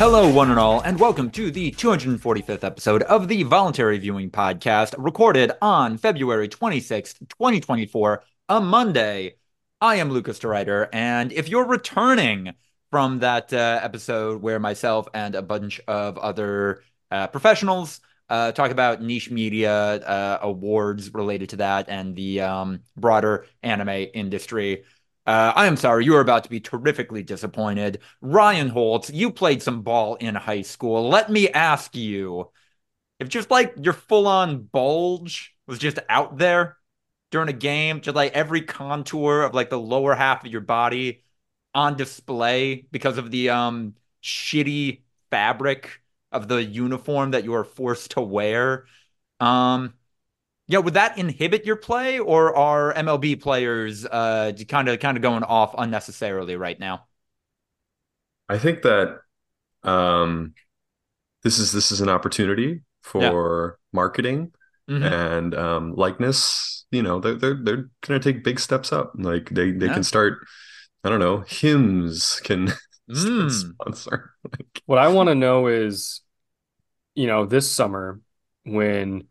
Hello, one and all, and welcome to the 245th episode of the Voluntary Viewing Podcast, recorded on February 26th, 2024, a Monday. I am Lucas DeRuyter, and if you're returning from that episode where myself and a bunch of other professionals talk about niche media awards related to that and the broader anime industry, I am sorry, you are about to be terrifically disappointed. Ryan Holtz, you played some ball in high school. Let me ask you, if just like your full-on bulge was just out there during a game, just like every contour of like the lower half of your body on display because of the shitty fabric of the uniform that you are forced to wear. Um, yeah, would that inhibit your play, or are MLB players kind of going off unnecessarily right now? I think that um, this is an opportunity Yeah. for marketing Mm-hmm. and likeness. You know, they're gonna take big steps up. Like they can Yeah. start. I don't know. Hymns can start Mm. sponsor. What I want to know is, this summer when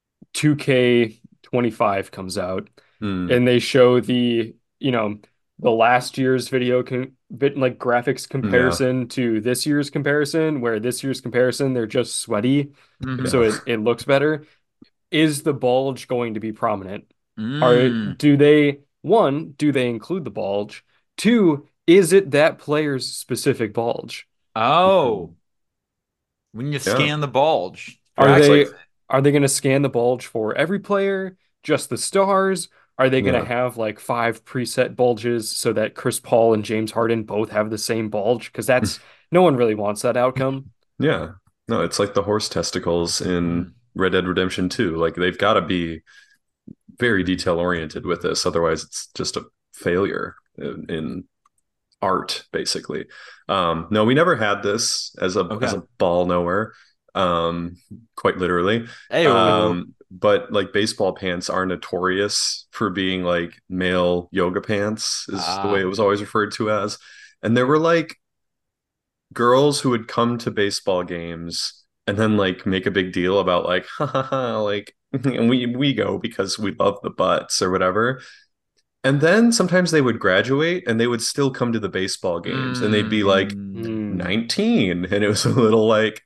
2K25 comes out Hmm. and they show the last year's like graphics Yeah. comparison to this year's comparison, where this year's comparison they're just sweaty, Mm-hmm. so Yeah. it looks better. Is the bulge going to be prominent? Are Mm. do they one, do they include the bulge? Two, is it that player's specific bulge? Oh, when you Yeah. scan the bulge for Are It's like they accuracy. are they going to scan the bulge for every player, just the stars? Are they going to yeah. have like five preset bulges so that Chris Paul and James Harden both have the same bulge? Because that's no one really wants that outcome. Yeah. No, it's like the horse testicles in Mm. Red Dead Redemption 2. Like they've got to be very detail oriented with this. Otherwise, it's just a failure in art, basically. No, we never had this as Okay. a ball knower, quite literally. Ayo. But like baseball pants are notorious for being like male yoga pants, is the way it Ah. was always referred to as. And there were like girls who would come to baseball games and then like make a big deal about like, ha ha ha, like, and we go because we love the butts or whatever. And then sometimes they would graduate and they would still come to the baseball games and they'd be like Mm. Hmm. 19. And it was a little like,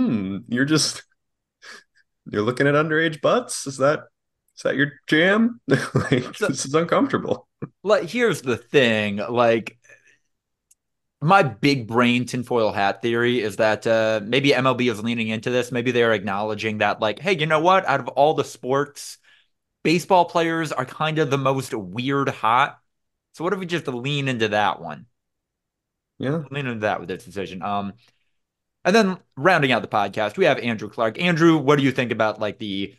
you're looking at underage butts? Is that your jam? Like So, this is uncomfortable. like, here's the thing. Like, my big brain tinfoil hat theory is that maybe MLB is leaning into this. Maybe they're acknowledging that, like, hey, you know what? Out of all the sports, baseball players are kind of the most weird hot. So what if we just lean into that one? Yeah. Lean into that with this decision. And then rounding out the podcast, we have Andrew Clark. Andrew, what do you think about like the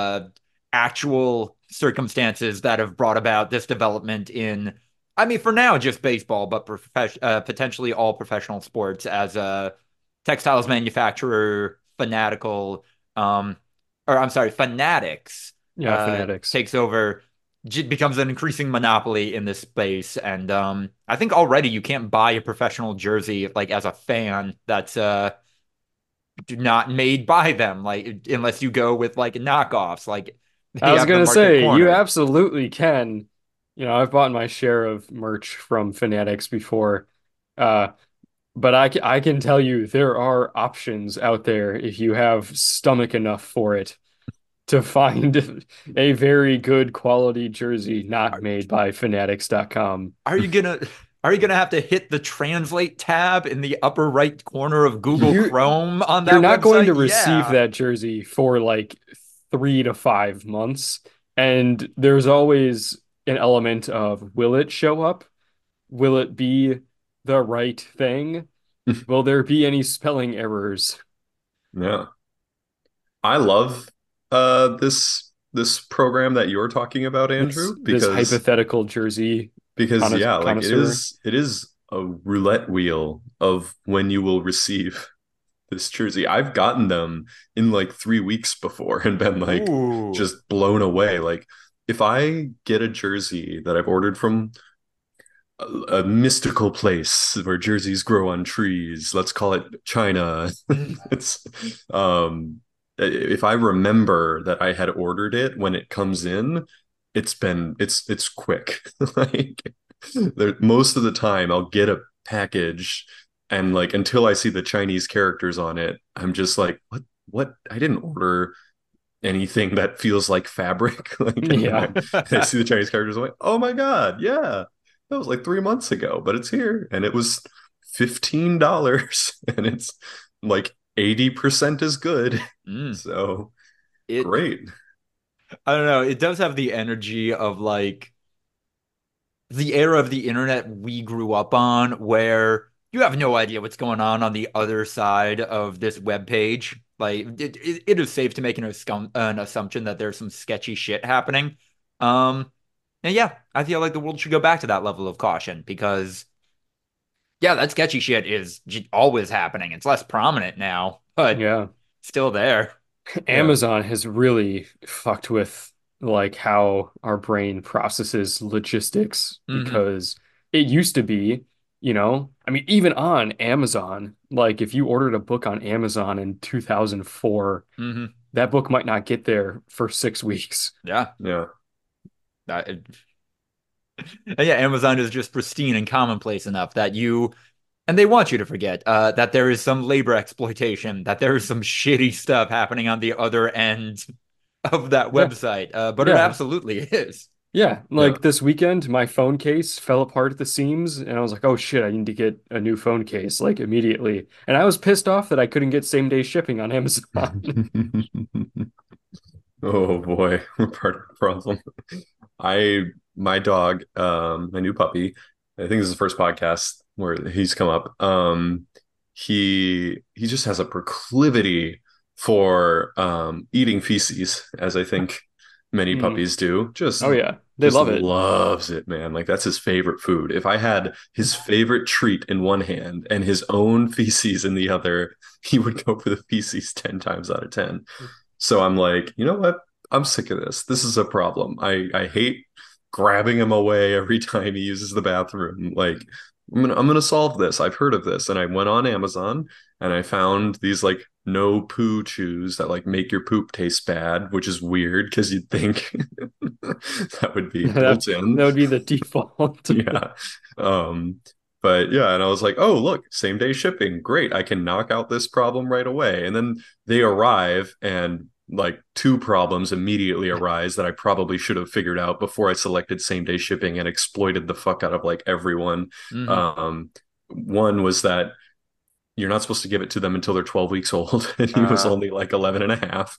actual circumstances that have brought about this development in, I mean, for now, just baseball, but potentially all professional sports as a textiles manufacturer, um, Fanatics Yeah, Fanatics. takes over, becomes an increasing monopoly in this space. And I think already you can't buy a professional jersey like as a fan that's not made by them, like unless you go with like knockoffs, like I they was have the gonna market say you cornered. absolutely can. I've bought my share of merch from Fanatics before. Uh, but I can tell you there are options out there if you have stomach enough for it to find a very good quality jersey not Are, made by Fanatics.com. are you gonna are you gonna have to hit the translate tab in the upper right corner of Google You Chrome on you're that not going website? to receive Yeah. that jersey for like 3 to 5 months, and there's always an element of will it show up? Will it be the right thing? Will there be any spelling errors? Yeah. I love this program that you're talking about, This Andrew, this because hypothetical jersey yeah, like it connoisseur. is it is a roulette wheel of when you will receive this jersey. I've gotten them in like 3 weeks before and been like Ooh. just blown away. Like if I get a jersey that I've ordered from a mystical place where jerseys grow on trees. Let's call it China. It's if I remember that I had ordered it when it comes in, it's quick. Like most of the time I'll get a package and like until I see the Chinese characters on it, I'm just like, what? I didn't order anything that feels like fabric. Like, and then Yeah. I see the Chinese characters, I'm like, oh my God, yeah. That was like 3 months ago, but it's here. And it was $15. And it's like 80% as good. Mm. So It, great. I don't know. It does have the energy of like the era of the internet we grew up on, where you have no idea what's going on the other side of this web page. Like it is safe to make an assumption that there's some sketchy shit happening. Um, and yeah, I feel like the world should go back to that level of caution because yeah, that sketchy shit is always happening. It's less prominent now, but Yeah. still there. Yeah. Amazon has really fucked with like how our brain processes logistics Hmm. because it used to be, I mean, even on Amazon, like if you ordered a book on Amazon in 2004, Hmm. that book might not get there for 6 weeks. Yeah. Yeah. That, and yeah, Amazon is just pristine and commonplace enough that and they want you to forget that there is some labor exploitation, that there is some shitty stuff happening on the other end of that Yeah. website. But it Yeah. absolutely is. Yeah. Yeah. Like this weekend, my phone case fell apart at the seams, and I was like, oh shit, I need to get a new phone case like immediately. And I was pissed off that I couldn't get same day shipping on Amazon. Oh boy, we're part of the problem. I my dog, my new puppy, I think this is the first podcast where he's come up. He just has a proclivity for eating feces, as I think many Mm. puppies do. Oh yeah, they Just love it. loves it, man. Like that's his favorite food. If I had his favorite treat in one hand and his own feces in the other, he would go for the feces 10 times out of 10. So I'm like, you know what? I'm sick of this. This is a problem. I hate grabbing him away every time he uses the bathroom. Like I'm gonna solve this. I've heard of this. And I went on Amazon and I found these like no poo chews that like make your poop taste bad, which is weird because you'd think that would be That built in. that would be the default. Yeah. Um, but yeah, and I was like, oh, look, same day shipping. Great. I can knock out this problem right away. And then they arrive and like two problems immediately arise that I probably should have figured out before I selected same day shipping and exploited the fuck out of like everyone. Hmm. Um, one was that you're not supposed to give it to them until they're 12 weeks old and he was Uh, only like 11 and a half.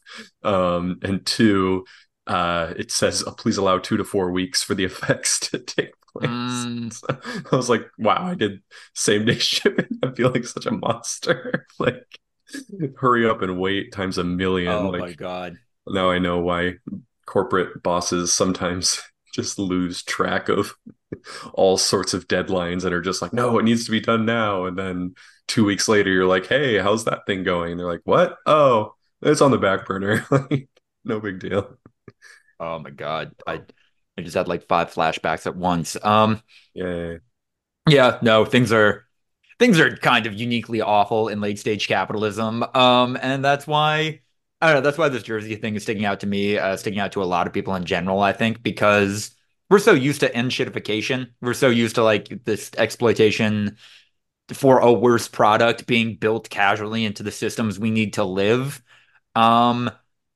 And two, it says please allow 2 to 4 weeks for the effects to take place. mm, So I was like, wow, I did same day shipping. I feel like such a monster. Like hurry up and wait times a million. oh my Like God. now I know why corporate bosses sometimes just lose track of all sorts of deadlines and are just like, no, it needs to be done now. And then 2 weeks later, you're like, hey, how's that thing going? And they're like, what? Oh, it's on the back burner. Like, no big deal. Oh my God. I just had like five flashbacks at once. Yeah. Yeah, no, things are kind of uniquely awful in late stage capitalism. And that's why I don't know, that's why this Jersey thing is sticking out to me, sticking out to a lot of people in general, I think, because we're so used to end shitification. We're so used to like this exploitation for a worse product being built casually into the systems we need to live. Um,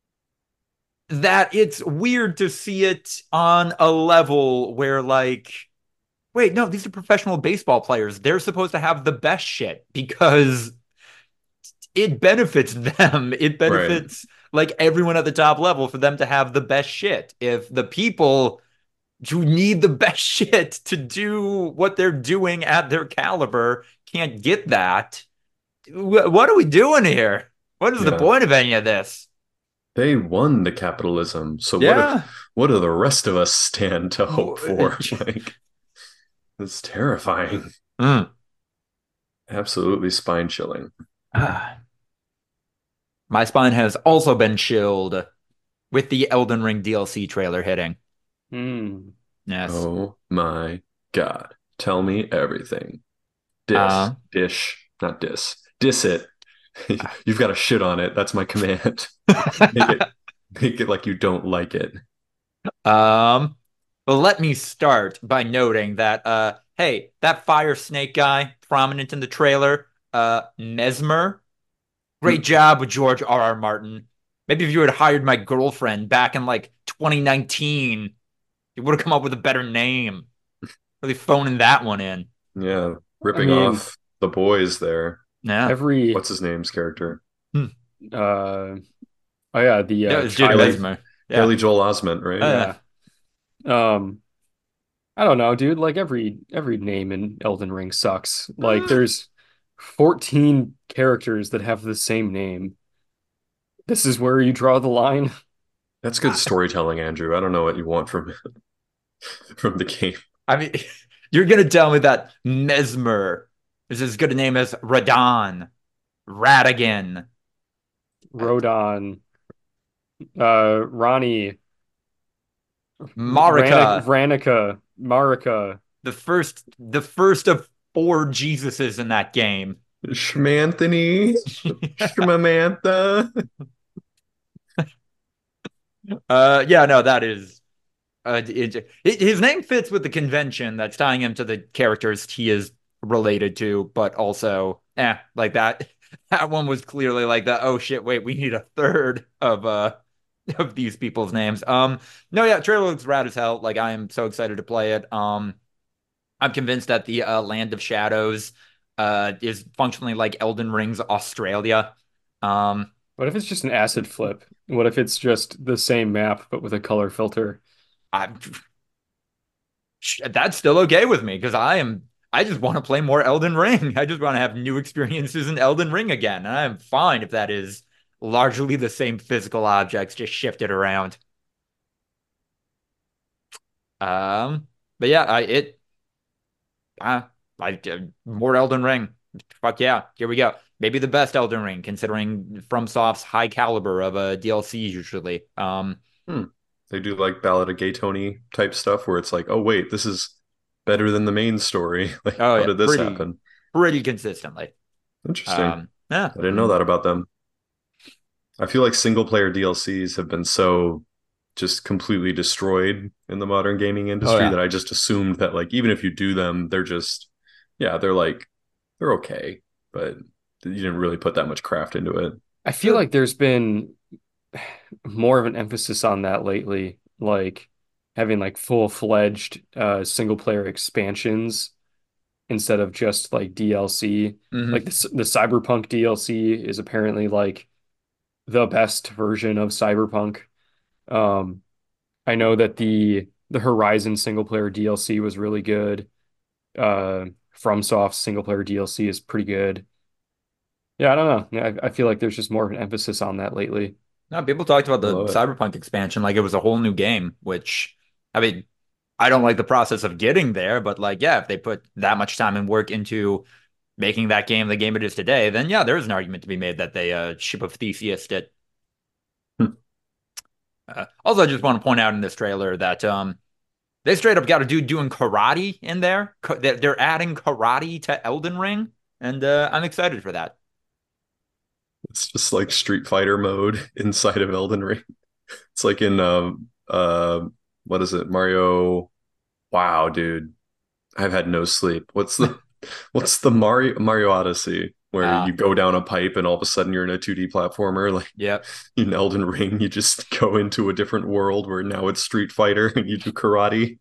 that it's weird to see it on a level where like wait, no, these are professional baseball players. They're supposed to have the best shit because it benefits them. It Right. benefits like everyone at the top level for them to have the best shit. If the people who need the best shit to do what they're doing at their caliber can't get that, what are we doing here? What is the Yeah. point of any of this? They won the capitalism. So Yeah. what do the rest of us stand to hope for? Like, it's terrifying. Mm. Absolutely spine chilling. My spine has also been chilled with the Elden Ring DLC trailer hitting. Hmm. Yes. Oh my God. Tell me everything. Uh, Not diss it. You've got to shit on it. That's my command. Make it, make it like you don't like it. um, well, let me start by noting that, hey, that fire snake guy prominent in the trailer, Mesmer, great job with George R.R. Martin. Maybe if you had hired my girlfriend back in like 2019, you would have come up with a better name. Really phoning that one in. Yeah, I ripping mean, off the boys there. Yeah. every What's his name's character? Hmm. oh yeah, the Yeah, it's Jude child. Haley Mesmer. Yeah. Haley Joel Osment, right? Uh, Yeah. Um, I don't know, dude. Like every name in Elden Ring sucks. Like there's 14 characters that have the same name. This is where you draw the line. That's good storytelling, Andrew. I don't know what you want from from the game. I mean, you're gonna tell me that Mesmer is as good a name as Radon, Radigan, Rodon, Ronnie, Marika, Ranica, Marika. the first of four Jesuses in that game. Schmanthony, Schmamantha. Yeah, no, that is his name fits with the convention that's tying him to the characters he is related to, but also, like that. That one was clearly like the oh shit, wait, we need a third of these people's names. No, yeah, trailer looks rad as hell. Like I am so excited to play it. I'm convinced that the Land of Shadows is functionally like Elden Ring's Australia. Um, What if it's just an acid flip? What if it's just the same map but with a color filter? I that's still okay with me because I just want to play more Elden Ring. I just want to have new experiences in Elden Ring again. And I'm fine if that is largely the same physical objects just shifted around. Um, but yeah, uh, more Elden Ring. Fuck yeah, here we go. Maybe the best Elden Ring, considering FromSoft's high caliber of DLC usually. Hmm. They do like Ballad of Gay Tony type stuff where it's like, oh wait, this is better than the main story. Like, Oh how yeah, did this happen? pretty consistently. Interesting. Yeah, I didn't know that about them. I feel like single player DLCs have been so just completely destroyed in the modern gaming oh industry yeah. that I just assumed that like even if you do them, they're just yeah, they're okay, but you didn't really put that much craft into it. I feel like there's been more of an emphasis on that lately, like having like full-fledged single player expansions instead of just like DLC. Like Mhm. the Cyberpunk DLC is apparently like the best version of Cyberpunk. Um, I know that the Horizon single player DLC was really good. FromSoft's single player DLC is pretty good. Yeah, I don't know. Yeah, I feel like there's just more of an emphasis on that lately. No, people talked about I the love it. Cyberpunk expansion like it was a whole new game, which I mean, I don't like the process of getting there, but like, yeah, if they put that much time and work into making that game the game it is today, then yeah, there is an argument to be made that they ship of Theseus it. Also, I just want to point out in this trailer that they straight up got a dude doing karate in there. They're adding karate to Elden Ring, and I'm excited for that. It's just like Street Fighter mode inside of Elden Ring. It's like in what is it? Mario. Wow, dude. I've had no sleep. What's the Mario Odyssey where Uh, you go down a pipe and all of a sudden you're in a 2D platformer like yep. in Elden Ring you just go into a different world where now it's Street Fighter and you do karate.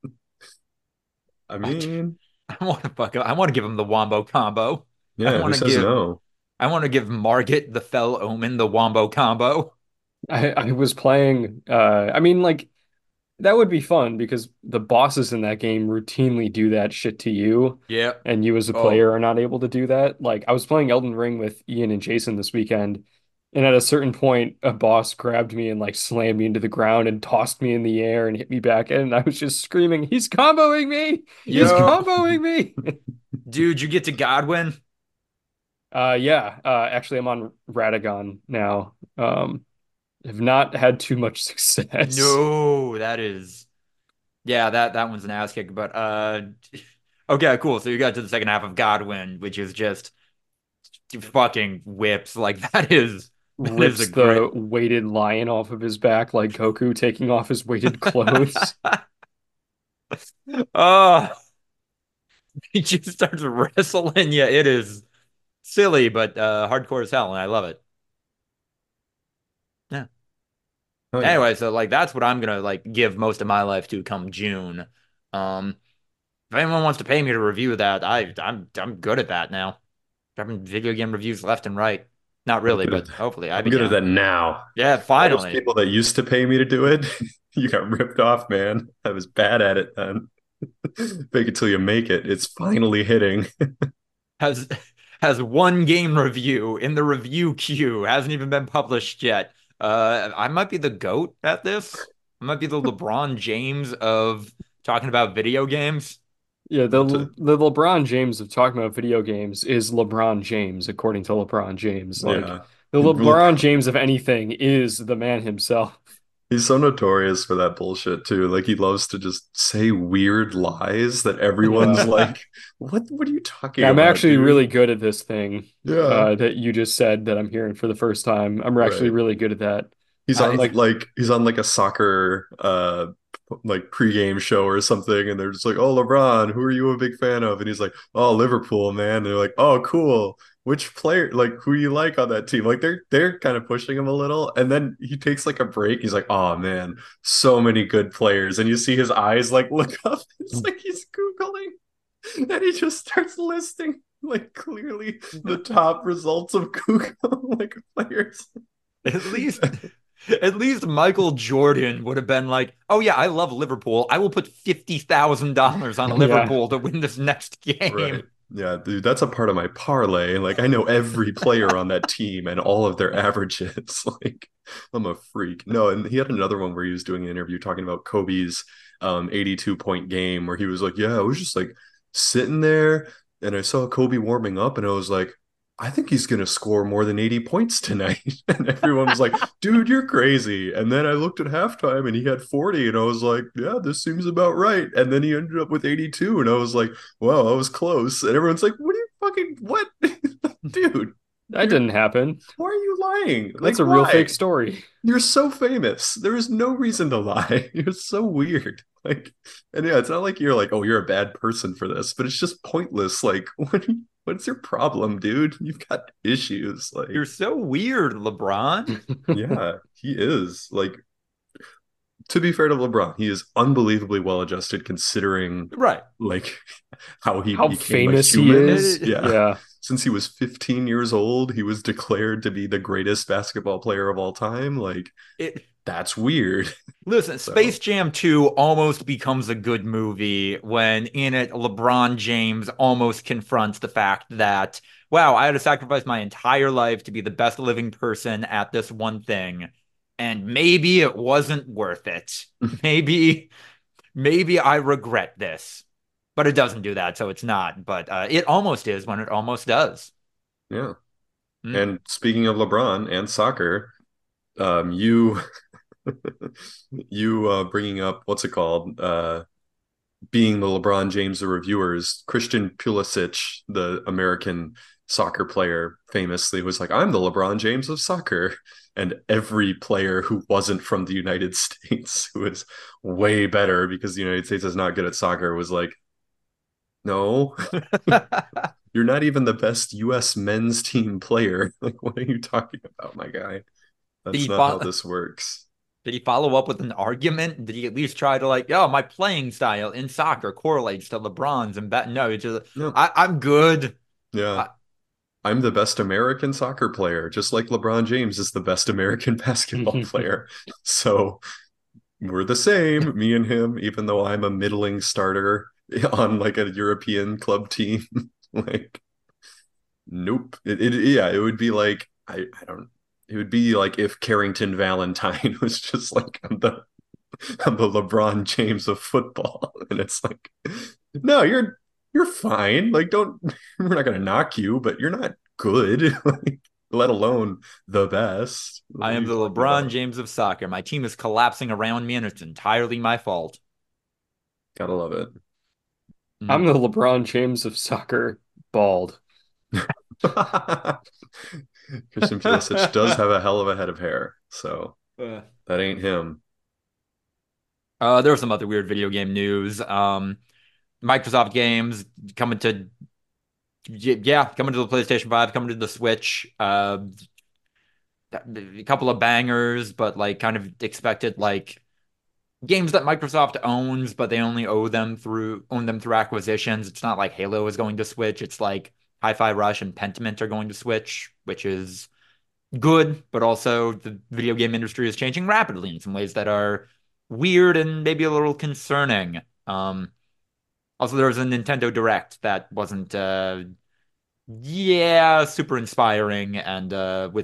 I I, mean, I want to I want to give him the wombo combo. I yeah, who want to says give no? I want to give Margit the Fell Omen the wombo combo. I was playing I mean like that would be fun because the bosses in that game routinely do that shit to you, Yep. and you as a Oh, player are not able to do that. Like I was playing Elden Ring with Ian and Jason this weekend, and at a certain point, a boss grabbed me and like slammed me into the ground and tossed me in the air and hit me back in, and I was just screaming, "He's comboing me! He's yo, comboing me!" dude, you get to Godwin. Yeah, actually, I'm on Radagon now. Have not had too much success. No, that is yeah, that one's an ass kick. But Okay, cool. So you got to the second half of Godwin, which is just fucking whips. Like that is a Rips great. the weighted lion off of his back like Goku taking off his weighted clothes. Oh, he just starts wrestling. Yeah, it is silly, but hardcore as hell, and I love it. Yeah. Oh yeah. Anyway, so like that's what I'm gonna like give most of my life to come June. Um, if anyone wants to pay me to review that, I'm good at that now. Having video game reviews left and right. Not I'm really, good at but hopefully I'd I'm be good at down. that now. Yeah, All those finally. people that used to pay me to do it, you got ripped off, man. I was bad at it then. Fake it till you make it. It's finally hitting. Has has one game review in the review queue, hasn't even been published yet. I might be the GOAT at this. I might be the LeBron James of talking about video games. Yeah, Not to, the LeBron James of talking about video games is LeBron James, according to LeBron James. Like yeah. the LeBron James of anything is the man himself. He's so notorious for that bullshit too. Like he loves to just say weird lies that everyone's Yeah. like, what are you talking I'm about, actually dude? really good at this thing Yeah. that you just said that I'm hearing for the first time. I'm actually Right. really good at that. I Like, He's on like a soccer like pregame show or something, and they're just like, "Oh, LeBron, who are you a big fan of?" And he's like, "Oh, Liverpool, man." And they're like, "Oh, cool. Which player, like, who you like on that team?" Like they're kind of pushing him a little, and then he takes like a break. He's like, "Oh man, so many good players," and you see his eyes like look up. It's like he's googling, and he just starts listing like clearly the top results of Google like players. at least at least Michael Jordan would have been like, "Oh yeah, I love Liverpool. I will put $50,000 on yeah, Liverpool to win this next game." Right. Yeah, dude, that's a part of my parlay. Like, I know every player on that team and all of their averages. Like, I'm a freak. No, and he had another one where he was doing an interview talking about Kobe's 82-point game where he was like, "Yeah, I was just like sitting there and I saw Kobe warming up and I was like, I think he's gonna score more than 80 points tonight." And everyone was like, "Dude, you're crazy." And then I looked at halftime and he had 40 and I was like, "Yeah, this seems about right." And then he ended up with 82 and I was like, "Wow, I was close." And everyone's like, "What are you fucking what?" Dude, that you're didn't happen. why are you lying? Like That's a real fake why? story. You're so famous. There is no reason to lie. You're so weird. Like, and yeah, it's not like you're like, "Oh, you're a bad person for this," but it's just pointless. Like, what's your problem, dude? You've got issues. You're Like, so weird, LeBron. yeah, he is. Like, to be fair to LeBron, he is unbelievably well adjusted considering Right. like how he How became a famous he human. is. It, Yeah. Yeah. Since he was 15 years old, he was declared to be the greatest basketball player of all time. Like, it that's weird. Listen, Space So, Jam 2 almost becomes a good movie when in it LeBron James almost confronts the fact that, wow, I had to sacrifice my entire life to be the best living person at this one thing. And maybe it wasn't worth it. Maybe, maybe I regret this. But it doesn't do that, so it's not. But it almost is when it almost does. yeah. Mm. And speaking of LeBron and soccer, you you bringing up what's it called? Being the LeBron James of reviewers, Christian Pulisic, the American soccer player, famously was like, "I'm the LeBron James of soccer." And every player who wasn't from the United States, who was way better because the United States is not good at soccer, was like, "No, you're not even the best US men's team player." Like, what are you talking about, my guy? Did That's he not how fo- this works. did he follow up with an argument? Did he at least try to like, oh, my playing style in soccer correlates to LeBron's and bet no, it's just No, I'm good. yeah. I, I'm the best American soccer player, just like LeBron James is the best American basketball player. So we're the same, me and him, even though I'm a middling starter on like a European club team. Like, nope. Yeah, it would be like I don't it would be like if Carrington Valentine was just like I'm the LeBron James of football. And it's like, no, you're fine. Like, don't we're not gonna knock you, but you're not good, like, let alone the best. What I are am you the talking LeBron about? James of soccer. My team is collapsing around me and it's entirely my fault. Gotta love it. Mhm. I'm the LeBron James of soccer, bald. Christian Pulisic does have a hell of a head of hair, so Uh, that ain't him. there was some other weird video game news. Microsoft games coming to, yeah, coming to the PlayStation 5, coming to the Switch. A couple of bangers, but like kind of expected like games that Microsoft owns, but they only own them through acquisitions. It's not like Halo is going to Switch. It's like Hi-Fi Rush and Pentiment are going to Switch, which is good, but also the video game industry is changing rapidly in some ways that are weird and maybe a little concerning. Also, there was a Nintendo Direct that wasn't, yeah, super inspiring, and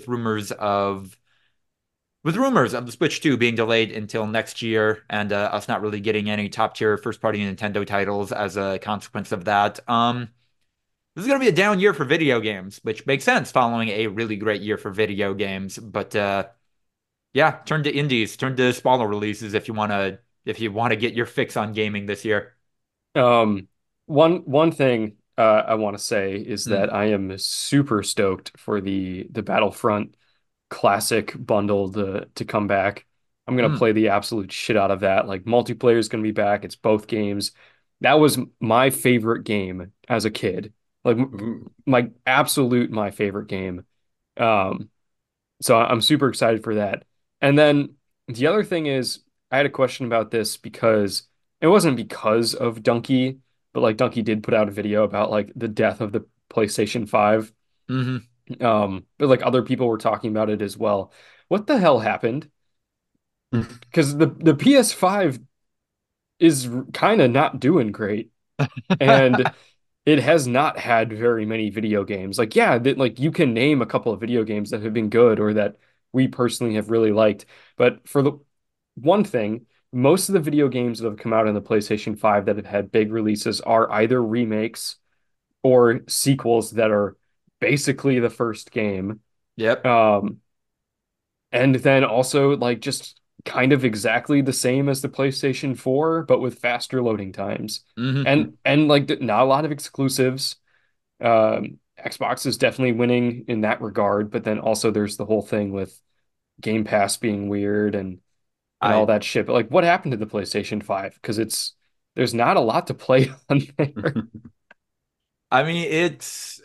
with rumors of the Switch 2 being delayed until next year, and us not really getting any top tier first party Nintendo titles as a consequence of that. This is going to be a down year for video games, which makes sense following a really great year for video games. But yeah, turn to indies, turn to smaller releases if you want to get your fix on gaming this year. Um, one thing I want to say is Hmm. that I am super stoked for the Battlefront Classic bundle to come back. I'm gonna Hmm. play the absolute shit out of that. Like multiplayer is gonna be back. It's both games. That was my favorite game as a kid. Like Ooh. my favorite game. Um, so I'm super excited for that. And then the other thing is, I had a question about this because it wasn't because of Donkey, but like Donkey did put out a video about like the death of the PlayStation 5. Hmm. But like other people were talking about it as well. What the hell happened? Because the PS5 is kind of not doing great, and it has not had very many video games. Like, yeah, that like you can name a couple of video games that have been good or that we personally have really liked. But for the one thing, most of the video games that have come out on the PlayStation 5 that have had big releases are either remakes or sequels that are basically the first game. Yep. Um, and then also like just kind of exactly the same as the PlayStation 4, but with faster loading times. Hmm. And like not a lot of exclusives. Xbox is definitely winning in that regard, but then also there's the whole thing with Game Pass being weird and all I that shit. But like what happened to the PlayStation 5? Because it's there's not a lot to play on there. I mean it's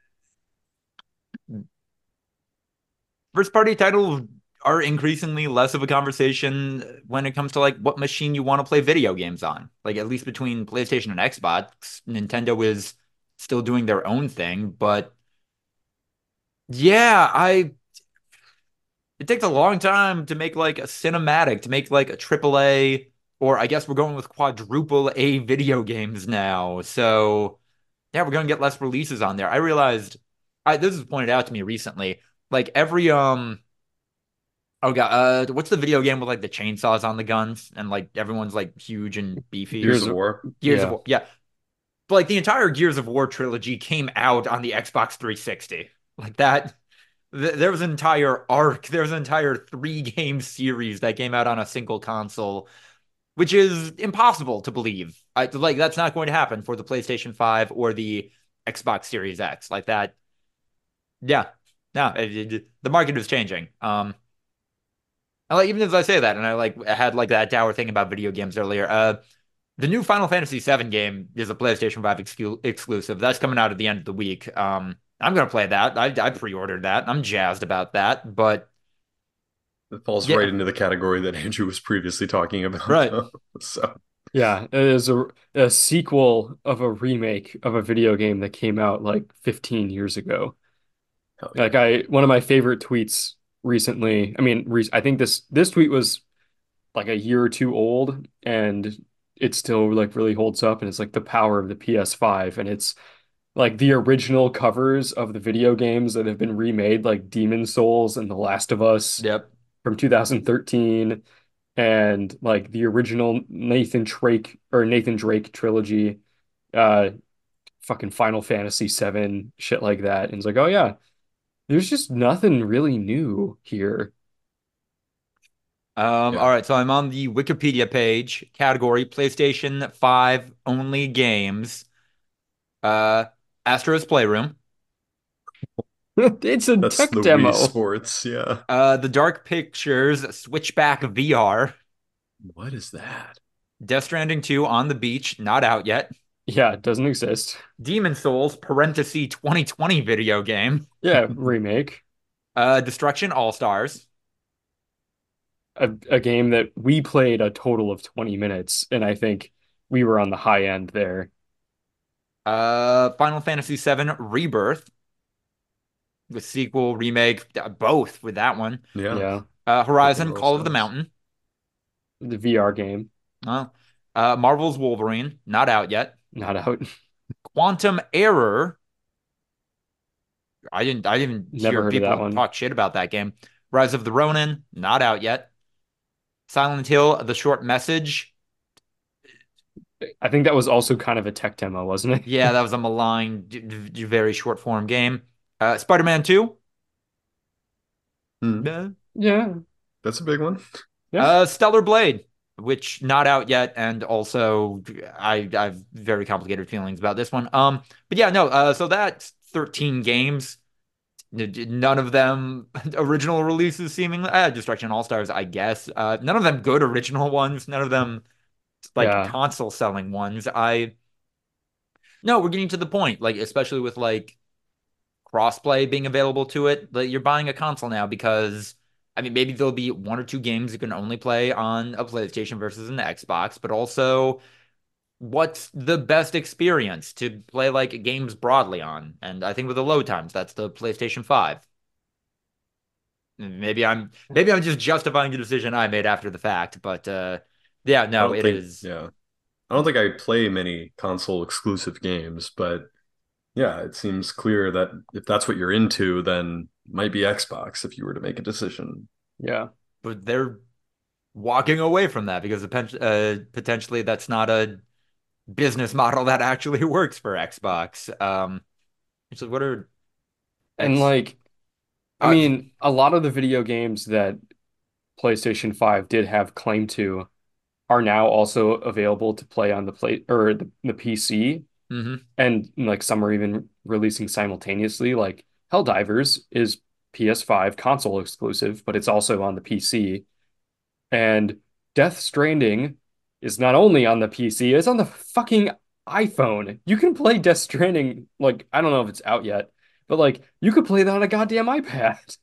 first party titles are increasingly less of a conversation when it comes to like what machine you want to play video games on. Like at least between PlayStation and Xbox, Nintendo is still doing their own thing, but yeah, I it takes a long time to make like a cinematic, to make like a triple A, or I guess we're going with quadruple A video games now. So yeah, we're gonna get less releases on there. I realized I this was pointed out to me recently. Like every oh god, what's the video game with like the chainsaws on the guns and like everyone's like huge and beefy? Gears Gears of of War. Gears of yeah. War, yeah. But like the entire Gears of War trilogy came out on the Xbox 360. Like that, there was an entire arc. There was an entire three game series that came out on a single console, which is impossible to believe. Like that's not going to happen for the PlayStation 5 or the Xbox Series X. Like that, yeah. No, the market is changing. I like even as I say that, and I had like that dour thing about video games earlier. The new Final Fantasy VII game is a PlayStation 5 exclusive. That's coming out at the end of the week. I'm gonna play that. I pre-ordered that. I'm jazzed about that. But It falls right yeah, into the category that Andrew was previously talking about, right. though. So, Yeah, it is a sequel of a remake of a video game that came out like 15 years ago. hell Like yeah. one of my favorite tweets recently, I mean, I think this tweet was like a year or two old and it still like really holds up and it's like the power of the PS5 and it's like the original covers of the video games that have been remade like Demon Souls and The Last of Us Yep. from 2013 and like the original Nathan Drake trilogy, uh, fucking Final Fantasy VII, shit like that. And it's like, oh yeah, there's just nothing really new here. All Yeah, right, so I'm on the Wikipedia page, category PlayStation 5 only games. Uh, Astro's Playroom, It's a that's tech the Wii demo. Sports. Yeah. The Dark Pictures Switchback VR, What is that? Death Stranding 2 on the Beach, not out yet. Yeah, it doesn't exist. Demon Souls parenthesis 2020 video game. Yeah, remake. Destruction All Stars. A game that we played a total of 20 minutes, and I think we were on the high end there. Final Fantasy VII Rebirth, the sequel, remake, both with that one. Yeah, Yeah, both of Horizon those Call of the guys. Mountain. the VR game, Uh, Marvel's Wolverine, not out yet. not out. Quantum Error. I didn't Never hear heard of that people one. talk shit about that game. Rise of the Ronin, not out yet. Silent Hill, The Short Message. I think that was also kind of a tech demo, wasn't Yeah, it? that was a maligned, very short form game. Spider-Man 2. Hmm. Uh, Yeah, That's a big one. yeah. Stellar Blade, which not out yet, and also I've very complicated feelings about this one. But yeah, no. So that's 13 games. None of them original releases, seemingly. Destruction All Stars, I guess. None of them good original ones. None of them like Yeah. console selling ones. No, we're getting to the point, like especially with like crossplay being available to it. Like you're buying a console now because I mean maybe there'll be one or two games you can only play on a PlayStation versus an Xbox, but also what's the best experience to play like games broadly on? And I think with the load times, that's the PlayStation 5. Maybe I'm just justifying the decision I made after the fact, but yeah, I no, don't it think, is. yeah, I don't think I play many console exclusive games, but yeah, it seems clear that if that's what you're into, then it might be Xbox if you were to make a decision. Yeah. But they're walking away from that because potentially that's not a business model that actually works for Xbox. So what are And X? like, I Uh, mean, a lot of the video games that PlayStation 5 did have claim to are now also available to play on the play or the PC. mhm. And like some are even releasing simultaneously. Like Helldivers is PS5 console exclusive, but it's also on the PC. And Death Stranding is not only on the PC, it's on the fucking iPhone. You can play Death Stranding, like, I don't know if it's out yet, but like, you could play that on a goddamn iPad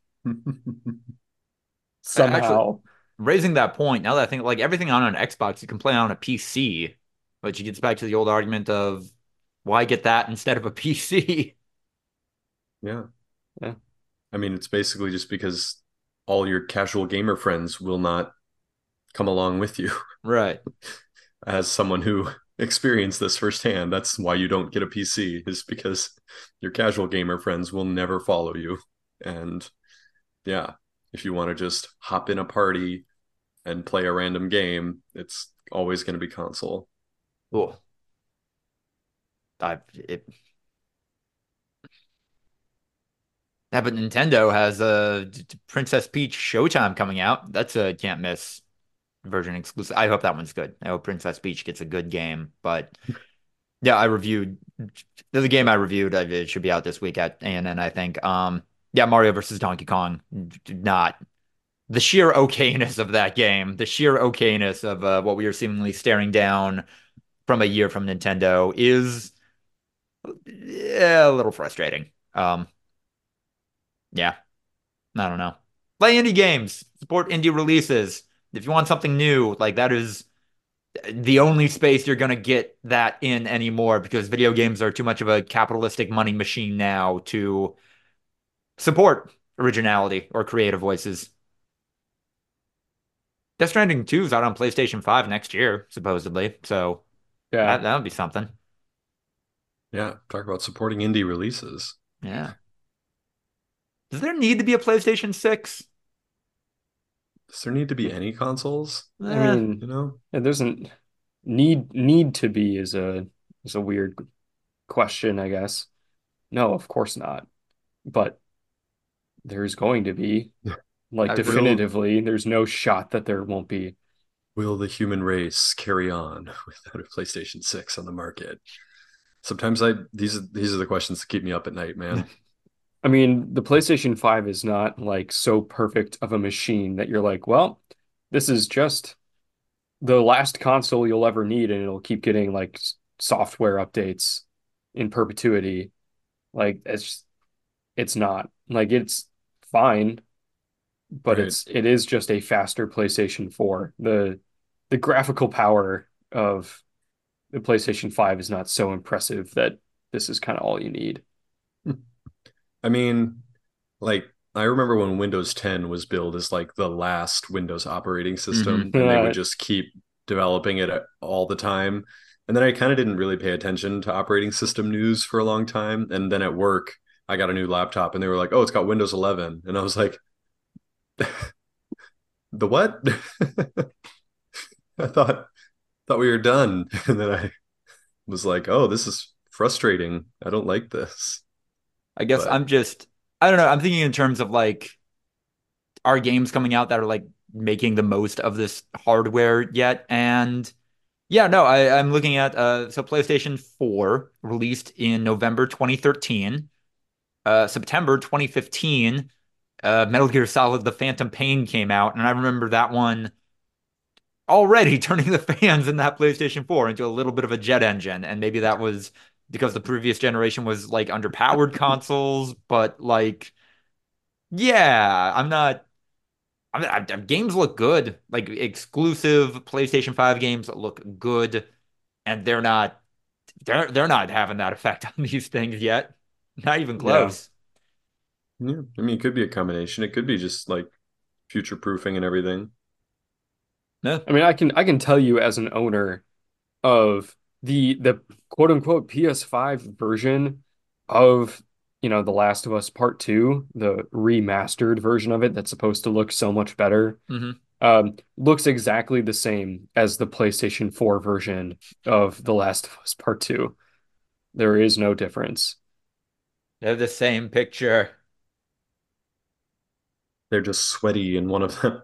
Actually, somehow. raising that point, now that I think like everything on an Xbox you can play on a PC, which gets back to the old argument of why get that instead of a PC? Yeah. Yeah. I mean, it's basically just because all your casual gamer friends will not come along with you. Right. As someone who experienced this firsthand, that's why you don't get a PC, is because your casual gamer friends will never follow you. And yeah, if you want to just hop in a party and play a random game, it's always going to be console. Oh, I it yeah, but Nintendo has Princess Peach Showtime coming out. That's a can't miss version exclusive. I hope that one's good. I hope Princess Peach gets a good game. But yeah, I reviewed the game I reviewed. It should be out this week at ANN, I think. Yeah, Mario versus Donkey Kong. Not the sheer okayness of that game, the sheer okayness of what we are seemingly staring down from a year from Nintendo is yeah, a little frustrating. Yeah, I don't know. Play indie games, support indie releases. If you want something new, like that is the only space you're going to get that in anymore because video games are too much of a capitalistic money machine now to support originality or creative voices. Death Stranding 2 is out on PlayStation 5 next year, supposedly. So Yeah. that would be something. Yeah, talk about supporting indie releases. Yeah. Does there need to be a PlayStation 6? Does there need to be any consoles? I Eh, mean, You know? it doesn't need to be is a weird question, I guess. No, of course not. But there's going to be. Like I will. definitively, there's no shot that there won't be. Will the human race carry on without a PlayStation 6 on the market? Sometimes these are the questions that keep me up at night, man. I mean, the PlayStation 5 is not like so perfect of a machine that you're like, well, this is just the last console you'll ever need, and it'll keep getting like software updates in perpetuity. Like it's not. Like it's fine, but Right. it is just a faster PlayStation 4. The graphical power of the PlayStation 5 is not so impressive that this is kind of all you need. I mean, like I remember when Windows 10 was billed as like the last Windows operating Hmm. system, and they would just keep developing it all the time. And then I kind of didn't really pay attention to operating system news for a long time. And then at work, I got a new laptop, and they were like, "Oh, it's got Windows 11," and I was like, "The what?" I thought we were done, and then I was like, "Oh, this is frustrating. I don't like this." I guess But I'm just, I don't know. I'm thinking in terms of like, are games coming out that are like making the most of this hardware yet? And yeah, no, I'm looking at so PlayStation 4 released in November 2013, September 2015, Metal Gear Solid: The Phantom Pain came out, and I remember that one already turning the fans in that PlayStation 4 into a little bit of a jet engine. And maybe that was because the previous generation was like underpowered consoles, but like, yeah, I'm not. Games look good. Like exclusive PlayStation 5 games look good, and they're not having that effect on these things yet. Not even Yeah. close. yeah, I mean, it could be a combination. It could be just like future proofing and everything. No. I mean, I can tell you as an owner of the quote unquote PS5 version of, The Last of Us Part 2, the remastered version of it that's supposed to look so much better, Hmm. looks exactly the same as the PlayStation 4 version of The Last of Us Part 2. There is no difference. They're the same picture. They're just sweaty in one of them.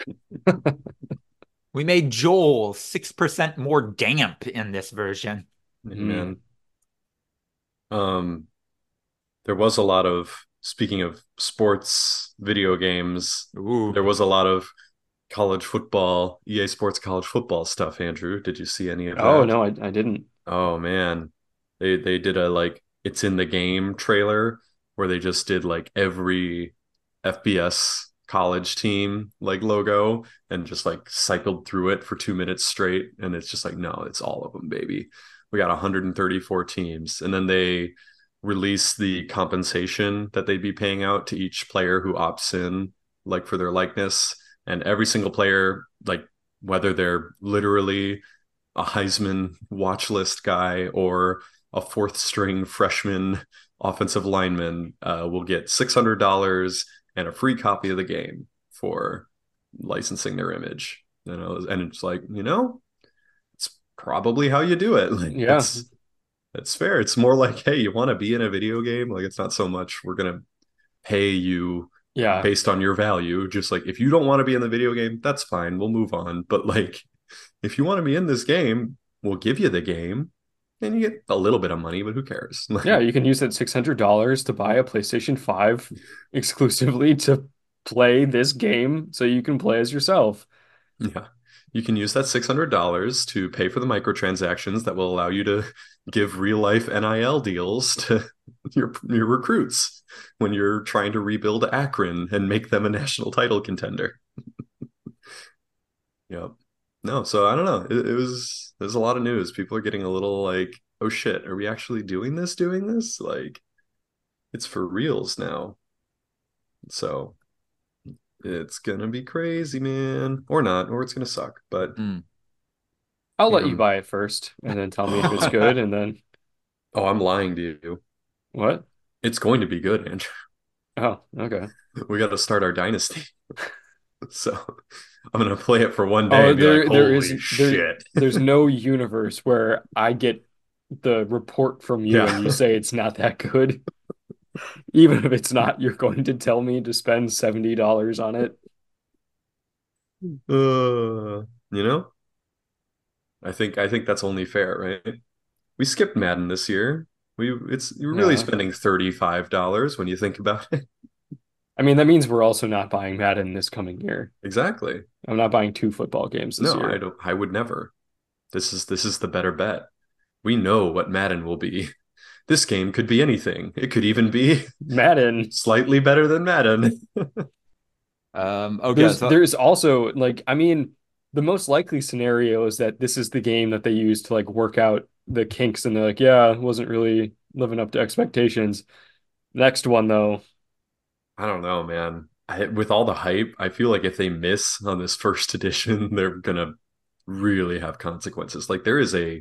We made Joel 6% more damp in this version. Hmm. Man, um, there was a lot of, speaking of sports video games, Ooh. there was a lot of college football, EA Sports college football stuff, Andrew. Did you see any of Oh that? no, I didn't. Oh man. They did a like it's in the game trailer where they just did like every FBS college team like logo and just like cycled through it for 2 minutes straight. And it's just like, no, it's all of them, baby. We got 134 teams. And then they release the compensation that they'd be paying out to each player who opts in, like for their likeness. And every single player, like whether they're literally a Heisman watch list guy or a fourth string freshman offensive lineman will get $600 and a free copy of the game for licensing their image. And it's like, it's probably how you do it. Like Yeah. it's fair. It's more like, hey, you want to be in a video game? Like it's not so much we're gonna pay you Yeah. based on your value. Just like if you don't want to be in the video game, that's fine. We'll move on. But like if you want to be in this game, we'll give you the game and you get a little bit of money, but who cares? Yeah, Like, you can use that $600 to buy a PlayStation 5 exclusively to play this game so you can play as yourself. yeah, you can use that $600 to pay for the microtransactions that will allow you to give real life NIL deals to your recruits when you're trying to rebuild Akron and make them a national title contender. Yep. No, so I don't know. There's a lot of news. People are getting a little like, oh shit, are we actually doing this? Like, it's for reals now. So it's gonna be crazy, man. Or not, or it's gonna suck. But Mm. I'll let you um, buy it first and then tell me if it's good and then oh, I'm lying to you. what? It's going to be good, Andrew. Oh, okay. We got to start our dynasty. So I'm gonna play it for one day Oh, and be like, there holy is shit. there's no universe where I get the report from you and you Yeah. say it's not that good. Even if it's not, you're going to tell me to spend $70 on it. You know, I think that's only fair, right? We skipped Madden this year. You're really No. spending $35 when you think about it. I mean, that means we're also not buying Madden this coming year. Exactly. I'm not buying two football games this No, I year. don't. I would never. This is the better bet. We know what Madden will be. This game could be anything. It could even be Madden, slightly better than Madden. Okay, so there's also like, I mean, the most likely scenario is that this is the game that they use to like work out the kinks and they're like, yeah, it wasn't really living up to expectations. Next one though, I don't know, man. With all the hype, I feel like if they miss on this first edition, they're gonna really have consequences. Like there is a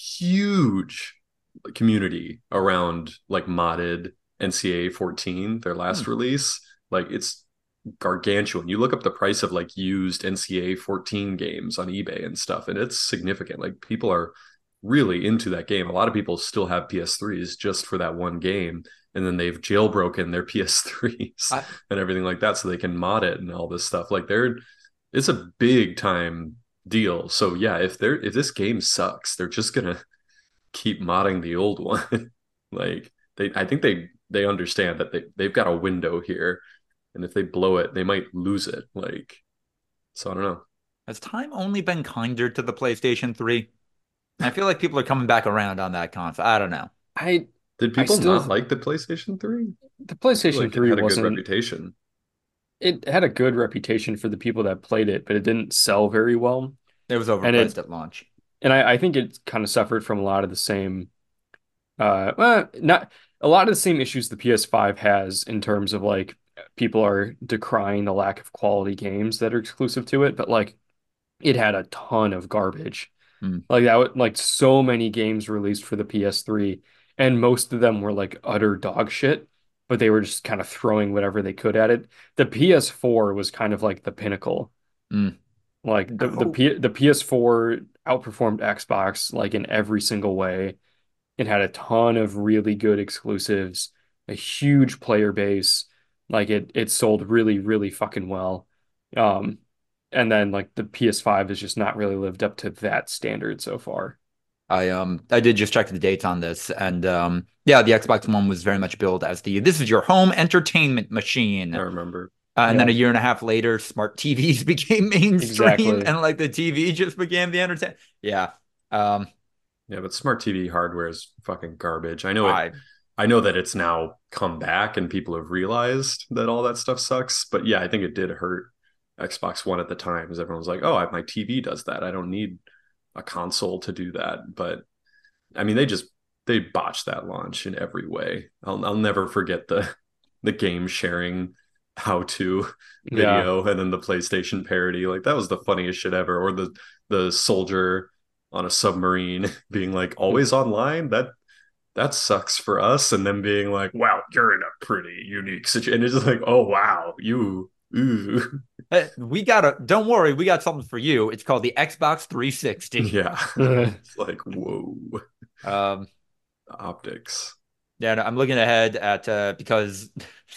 huge community around like modded NCAA 14, their hmm, last release. Like it's gargantuan. You look up the price of like used NCAA 14 games on eBay and stuff, and it's significant. Like people are really into that game. A lot of people still have PS3s just for that one game, and then they've jailbroken their PS3s I, and everything like that so they can mod it and all this stuff. Like it's a big time deal. So yeah, if this game sucks, they're just gonna keep modding the old one. Like I think they understand that they've got a window here, and if they blow it, they might lose it. Like, so I don't know. has time only been kinder to the PlayStation 3? I feel like people are coming back around on that console. I don't know. I Did I people not still like the PlayStation 3? the I feel PlayStation like it 3 had a good wasn't reputation. it had a good reputation for the people that played it, but it didn't sell very well. It was And overpriced at launch. I think it kind of suffered from a lot of the same well, not a lot of the same issues the PS5 has in terms of like people are decrying the lack of quality games that are exclusive to it, but like it had a ton of garbage. Hmm. Like like so many games released for the PS3, and most of them were like utter dog shit, but they were just kind of throwing whatever they could at it. The PS4 was kind of like the pinnacle. Hmm. Like Oh, the PS4 outperformed Xbox like in every single way. It had a ton of really good exclusives, a huge player base. Like it sold really, really fucking well. Um, and then like the PS5 has just not really lived up to that standard so far. I did just check the dates on this, and yeah, the Xbox One was very much billed as the this is your home entertainment I machine. remember. And then Yeah, a year and a half later, smart TVs became mainstream, exactly. and like the TV just became the entertainment. Yeah. Um, Yeah, but smart TV hardware is fucking garbage. I know it. I I know that it's now come back and people have realized that all that stuff sucks. But yeah, I think it did hurt Xbox One at the time because everyone was like, "Oh, my TV does that. I don't need a console to do that." But I mean, they botched that launch in every way. I'll never forget the game sharing how to Yeah. video and then the PlayStation parody. Like that was the funniest shit ever. Or the soldier on a submarine being like always online. That sucks for us. And then being like, wow, you're in a pretty unique situation. And it's just like, oh wow, you ooh. we got a don't worry, we got something for you. It's called the Xbox 360. Yeah. It's like, whoa. Um, Optics. yeah, no, I'm looking ahead at because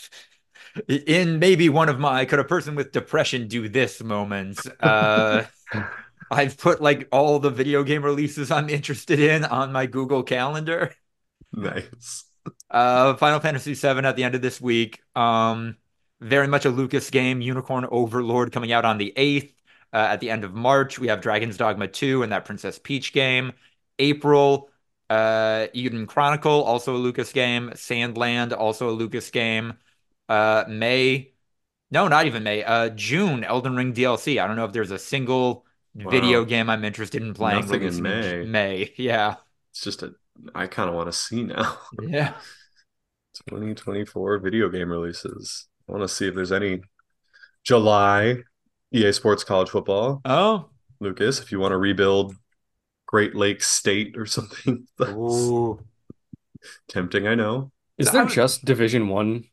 in maybe one of my could a person with depression do this moments. I've put like all the video game releases I'm interested in on my Google Calendar. Nice. Final Fantasy VII at the end of this week. Very much a Lucas game. Unicorn Overlord coming out on the 8th. At the end of March, we have Dragon's Dogma 2 and that Princess Peach game. April, Eden Chronicle, also a Lucas game. Sandland, also a Lucas game. May, no, not even May. June, Elden Ring DLC. I don't know if there's a single video Wow. game I'm interested in playing Nothing in releasing in May. May. Yeah. It's just I kind of want to see now. Yeah. 2024 video game releases. I want to see if there's any July EA Sports College Football. Oh. Lucas, if you want to rebuild Great Lakes State or something, that's Ooh. tempting, I know. Is there I, just Division One?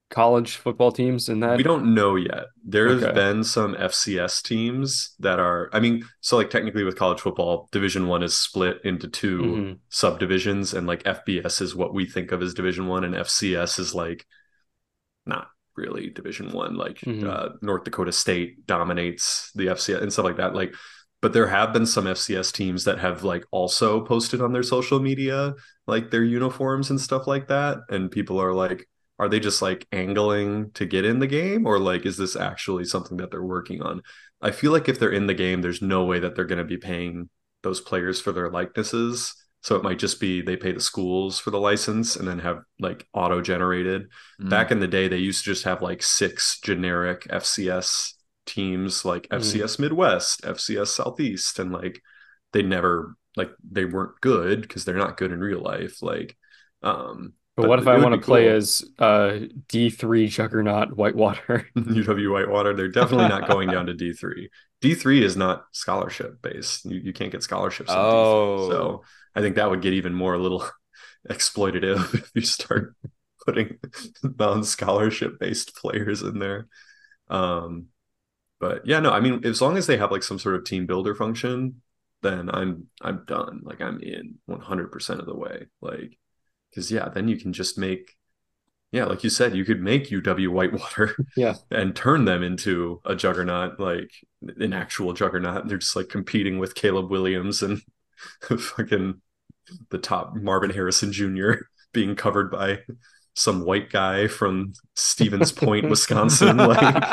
college football teams in We that? don't know yet. There's Okay. been some FCS teams that are, I mean, so like technically with college football, Division One is split into two Hmm. subdivisions, and like FBS is what we think of as Division One, and FCS is like not really Division One. Like Hmm. North Dakota State dominates the FCS and stuff like that. Like, but there have been some FCS teams that have like also posted on their social media like their uniforms and stuff like that, and people are like, are they just like angling to get in the game, or like is this actually something that they're working on? I feel like if they're in the game, there's no way that they're going to be paying those players for their likenesses. So it might just be they pay the schools for the license and then have like auto generated. Mm. Back in the day, they used to just have like 6 generic FCS teams, like Hmm. FCS Midwest, FCS Southeast, and like they never like they weren't good because they're not good in real life. Like, But but what if I it would want be to play cool. as D3 Juggernaut Whitewater? UW Whitewater, they're definitely not going down to D3. D3 is not scholarship based. You can't get scholarships in D3. So Oh, I think that would get even more a little exploitative if you start putting non-scholarship based players in there. Um, but yeah, no, I mean, as long as they have like some sort of team builder function, then I'm done. Like I'm in 100% of the way. Like, because yeah, then you can just make yeah, like you said, you could make UW Whitewater Yeah. and turn them into a juggernaut, like an actual juggernaut. They're just like competing with Caleb Williams and fucking the top Marvin Harrison Jr. being covered by some white guy from Stevens Point, Wisconsin. Like,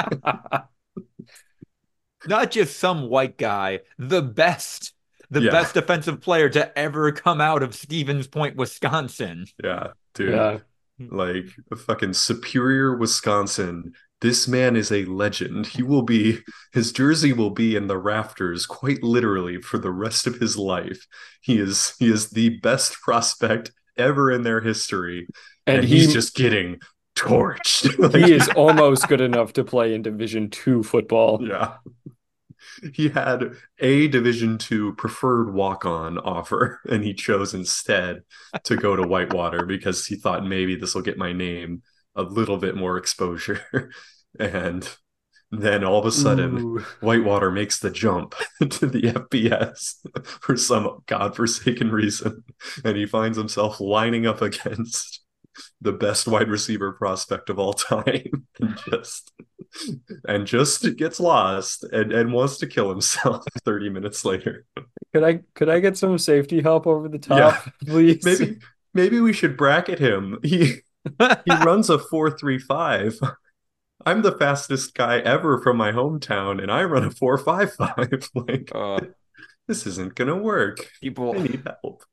not just some white guy, the yeah, best defensive player to ever come out of Stevens Point, Wisconsin. yeah, dude. Yeah. Like fucking Superior, Wisconsin. This man is a legend. His jersey will be in the rafters quite literally for the rest of his life. He is the best prospect ever in their history, And and he's just getting torched. he Like, is almost good enough to play in Division 2 football. yeah, he had a Division 2 preferred walk-on offer, and he chose instead to go to Whitewater because he thought maybe this will get my name a little bit more exposure. And then all of a sudden, Ooh. Whitewater makes the jump to the FBS for some godforsaken reason, and he finds himself lining up against the best wide receiver prospect of all time, and just gets lost and wants to kill himself 30 minutes later. Could I get some safety help over the Yeah, top, please? maybe we should bracket him. He runs a 4.35. I'm the fastest guy ever from my hometown, and I run a 4.55. Like, uh, this isn't gonna work. people I need help.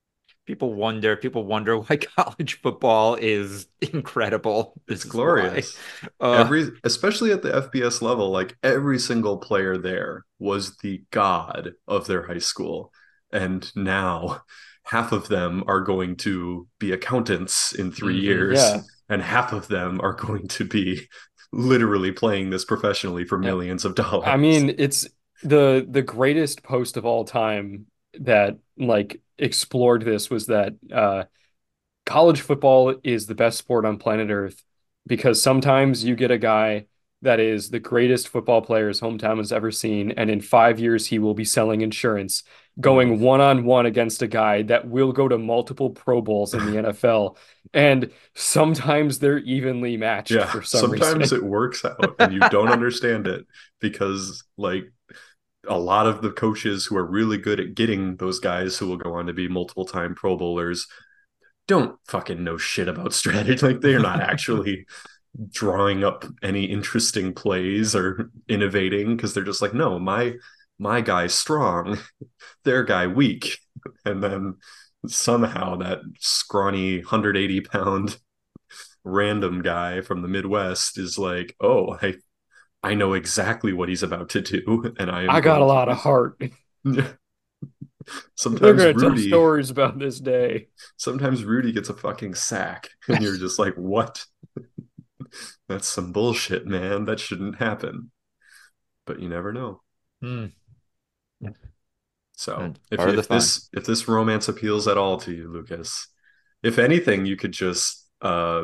people wonder why college football is incredible. It's This is why. glorious. Uh, Especially at the FBS level, like every single player there was the god of their high school. And now half of them are going to be accountants in three mhm. years, Yeah. and half of them are going to be literally playing this professionally for Yeah. millions of I dollars. mean, it's the greatest post of all time that like explored this was that college football is the best sport on planet Earth because sometimes you get a guy that is the greatest football player his hometown has ever seen, and in 5 years he will be selling insurance, Mm. going one on one against a guy that will go to multiple Pro Bowls in the NFL. And sometimes they're evenly matched Yeah, for some sometimes reason. it works out and you don't understand it because like a lot of the coaches who are really good at getting those guys who will go on to be multiple time Pro Bowlers don't fucking know shit about strategy. Like they're not actually drawing up any interesting plays or innovating because they're just like, no, my guy's strong, their guy weak. And then somehow that scrawny 180-pound random guy from the Midwest is like, oh, I know exactly what he's about to do, and I am I got a going to lot of use heart. it. They're sometimes gonna tell Rudy, stories about this day. sometimes Rudy gets a fucking sack, and you're just like, what? That's some bullshit, man. That shouldn't happen. But you never know. Hmm. So Part of the fun. if this romance appeals at all to you, Lucas, if anything, you could just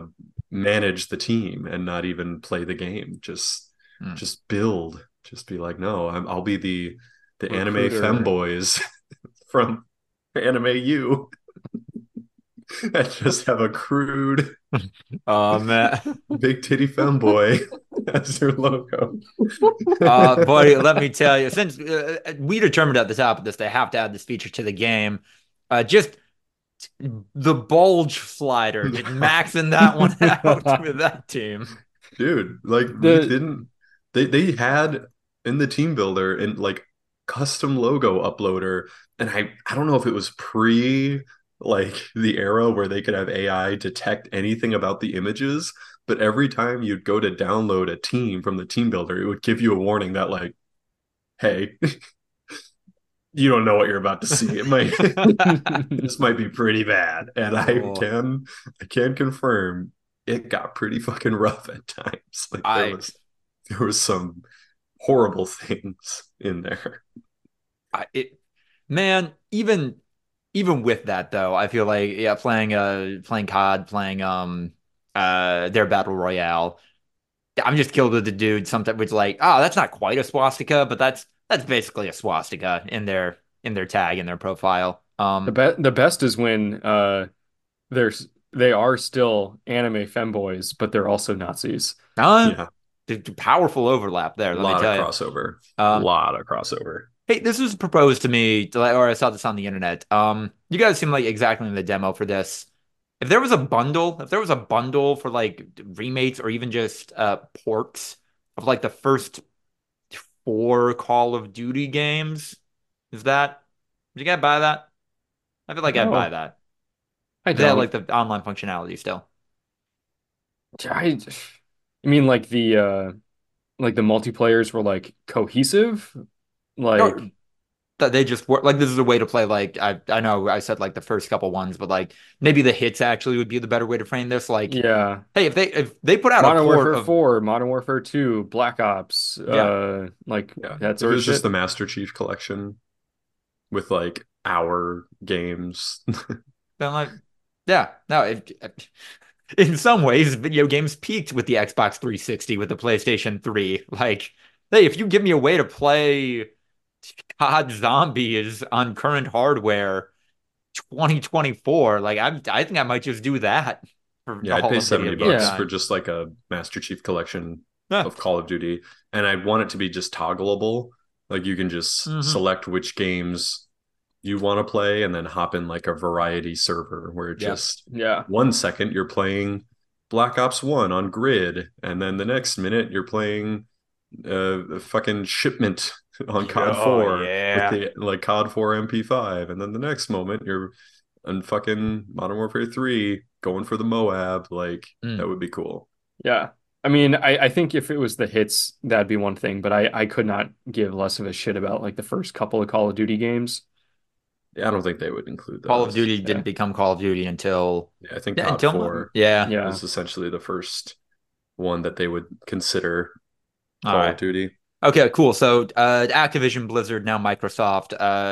manage the team and not even play the game. Hmm. Just build. Just be like, no, I'll be the anime Recruiter. femboys from Anime U and just have a crude Man. big titty femboy as your logo. Buddy, let me tell you, since we determined at the top of this, they have to add this feature to the game. Just the bulge slider, just maxing that one out with that team. Dude, like we The didn't they had in the team builder and like custom logo uploader, and I don't know if it was pre like the era where they could have AI detect anything about the images, but every time you'd go to download a team from the team builder, it would give you a warning that like, hey, you don't know what you're about to see. It might this might be pretty bad. And Oh, I can confirm it got pretty fucking rough at times. Like I, there was some horrible things in there. it, man, even with that though, I feel like yeah, playing COD, playing their battle royale. I'm just killed with the dude something which like, oh, that's not quite a swastika, but that's basically a swastika in their tag in their profile. the best is when they are still anime femboys, but they're also Nazis. Uh, Yeah, powerful overlap there, a let me lot of tell you. crossover. A Um, lot of crossover. hey, this was proposed to me, or I saw this on the internet. You guys seem like exactly in the demo for this. If there was a bundle for like remakes or even just ports of like the first four Call of Duty games, would you guys buy that? I feel like I'd buy No, that. I They had like don't. the online functionality still. I, I mean, like the multiplayers were like cohesive. Or Like, that they just work like this is a way to play like I know I said like the first couple ones, but like maybe the hits actually would be the better way to frame this. Like, yeah, hey, if they put out a Modern port Warfare of 4, Modern Warfare 2, Black Ops, yeah, like Yeah. that If sort it of was just shit. the Master Chief collection with like our games. then like yeah, no, in some ways video games peaked with the Xbox 360 with the PlayStation 3. Like, hey, if you give me a way to play COD Zombies on current hardware 2024, like I think I might just do that for Yeah, I'd all pay of video 70 game bucks Yeah, for time. just like a Master Chief collection Yeah. of Call of Duty. And I'd want it to be just toggleable. Like you can just Hmm. select which games you want to play and then hop in like a variety server where Yeah. just yeah. 1 second you're playing Black Ops 1 on grid. And then the next minute you're playing a fucking shipment on Yeah. COD Oh 4 with yeah. the like COD 4 MP5. And then the next moment you're on fucking Modern Warfare 3 going for the Moab. Like that Mm. would be cool. Yeah. I mean, I think if it was the hits, that'd be one thing, but I could not give less of a shit about like the first couple of Call of Duty games. Yeah, I don't think they would include Call of those. Duty didn't Yeah. become Call of Duty until Yeah, I think yeah, COD until 4 yeah. Yeah. was essentially the first one that they would consider All Call of right. Duty. Okay, cool. So Activision Blizzard, now Microsoft.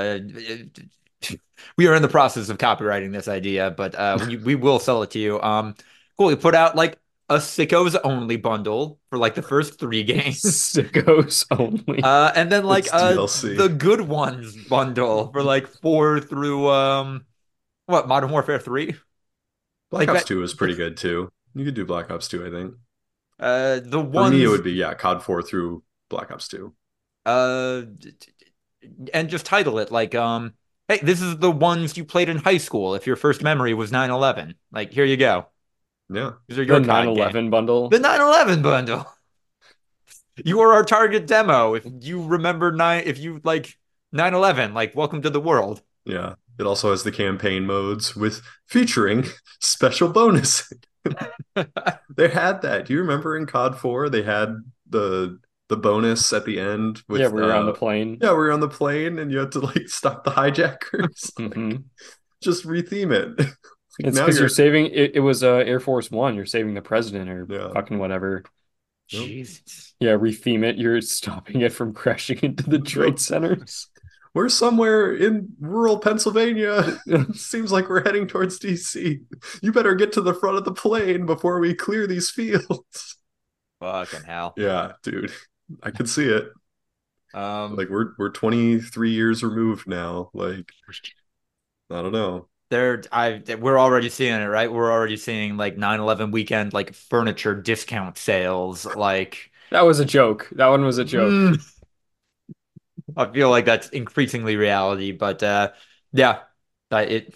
We are in the process of copywriting this idea, but we will sell it to you. Cool. We put out like a sickos only bundle for like the first three games. Sickos only. And then like It's DLC. the good ones bundle for like four through what Modern Warfare 3? Black Like Ops that 2 is pretty good too. You could do Black Ops 2, I think. the For me, it ones would be, yeah, COD 4 through Black Ops 2. uh and just title it like hey, this is the ones you played in high school if your first memory was 9/11. Like here you go. Yeah. These are The your COD games. 9/11 The bundle. 9/11 bundle. You are our target demo. If you remember nine if you like 9/11, like welcome to the world. Yeah. It also has the campaign modes with featuring special bonus. They had that. Do you remember in COD 4 they had the bonus at the end Yeah, with we were on the plane. yeah, we were on the plane and you had to like stop the hijackers. Like Hmm. just retheme it. Like It's now because you're you're saving it was Air Force One. You're saving the president or yeah. fucking whatever. Yep. Jesus. Yeah, retheme it. You're stopping it from crashing into the Yep. trade centers. We're somewhere in rural Pennsylvania. Seems like we're heading towards DC. You better get to the front of the plane before we clear these fields. Fucking hell. Yeah, dude. I could see it. Um, Like we're 23 years removed now. Like, I don't know. we're already seeing it, right? We're already seeing like 9/11 weekend like furniture discount sales. Like, That was a joke. That one was a joke. mm, I feel like that's increasingly reality, but yeah, it.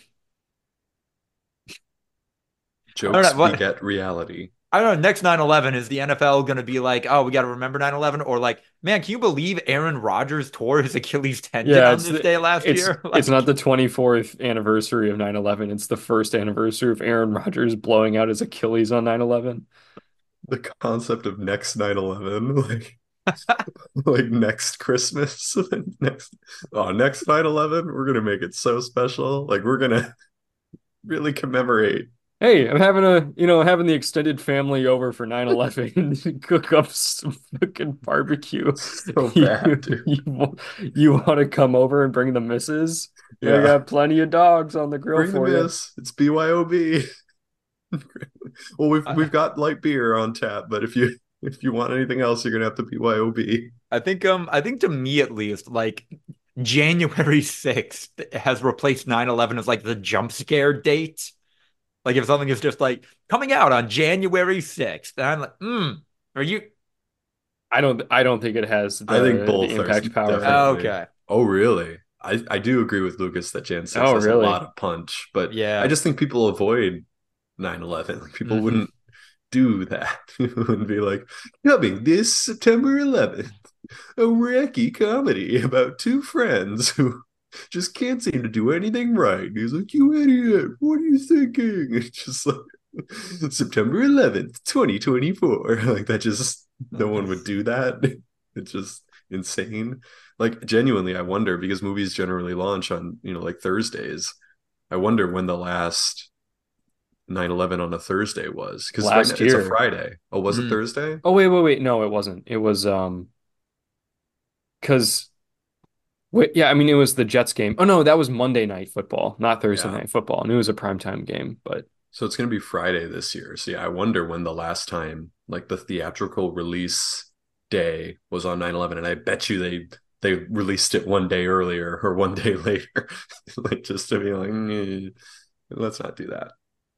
I don't Jokes know what. beget reality. I don't know. Next 9/11 is the NFL going to be like, oh, we got to remember 9/11, or like, man, can you believe Aaron Rodgers tore his Achilles tendon Yeah, on this day last year? it's not Like, the 24th anniversary of 9/11. It's the first anniversary of Aaron Rodgers blowing out his Achilles on 9/11. The concept of next 9/11, like next Christmas, next 9/11, we're gonna make it so special. Like we're gonna really commemorate. Hey, I'm having the extended family over for 9/11. Cook up some fucking barbecue. So bad, You, dude. you want to come over and bring the missus? I Yeah. got plenty of dogs on the grill Bring the for you. miss. It's BYOB. Well, we've I, got light beer on tap, but if you want anything else, you're gonna have to BYOB. I think to me at least, like January 6th has replaced 9/11 as like the jump scare date. Like if something is just like coming out on January 6th, and I'm like, are you I don't think it has I think the both are impact power. definitely. okay? Oh, really? I do agree with Lucas that Jan 6 Oh, has a really? lot of punch, but I Yeah. just think people avoid 9/11. Like people Hmm. wouldn't do that. People wouldn't be like, coming this September 11th, a wacky comedy about two friends who just can't seem to do anything right. And he's like, you idiot, what are you thinking? It's just like September 11th, 2024. Like that just no one would do that. It's just insane. Like genuinely, I wonder because movies generally launch on, like Thursdays. I wonder when the last 9/11 on a Thursday was because right now Last it's a year. Friday. Oh, was it Mm. Thursday? Oh, wait. No, it wasn't. It was because wait, yeah, I mean it was the Jets game. Oh no, that was Monday night football, not Thursday Yeah. night football. And it was a primetime game, but So it's going to be Friday this year. So yeah, I wonder when the last time like the theatrical release day was on 9/11, and I bet you they released it one day earlier or one day later, like just to be like, let's not do that.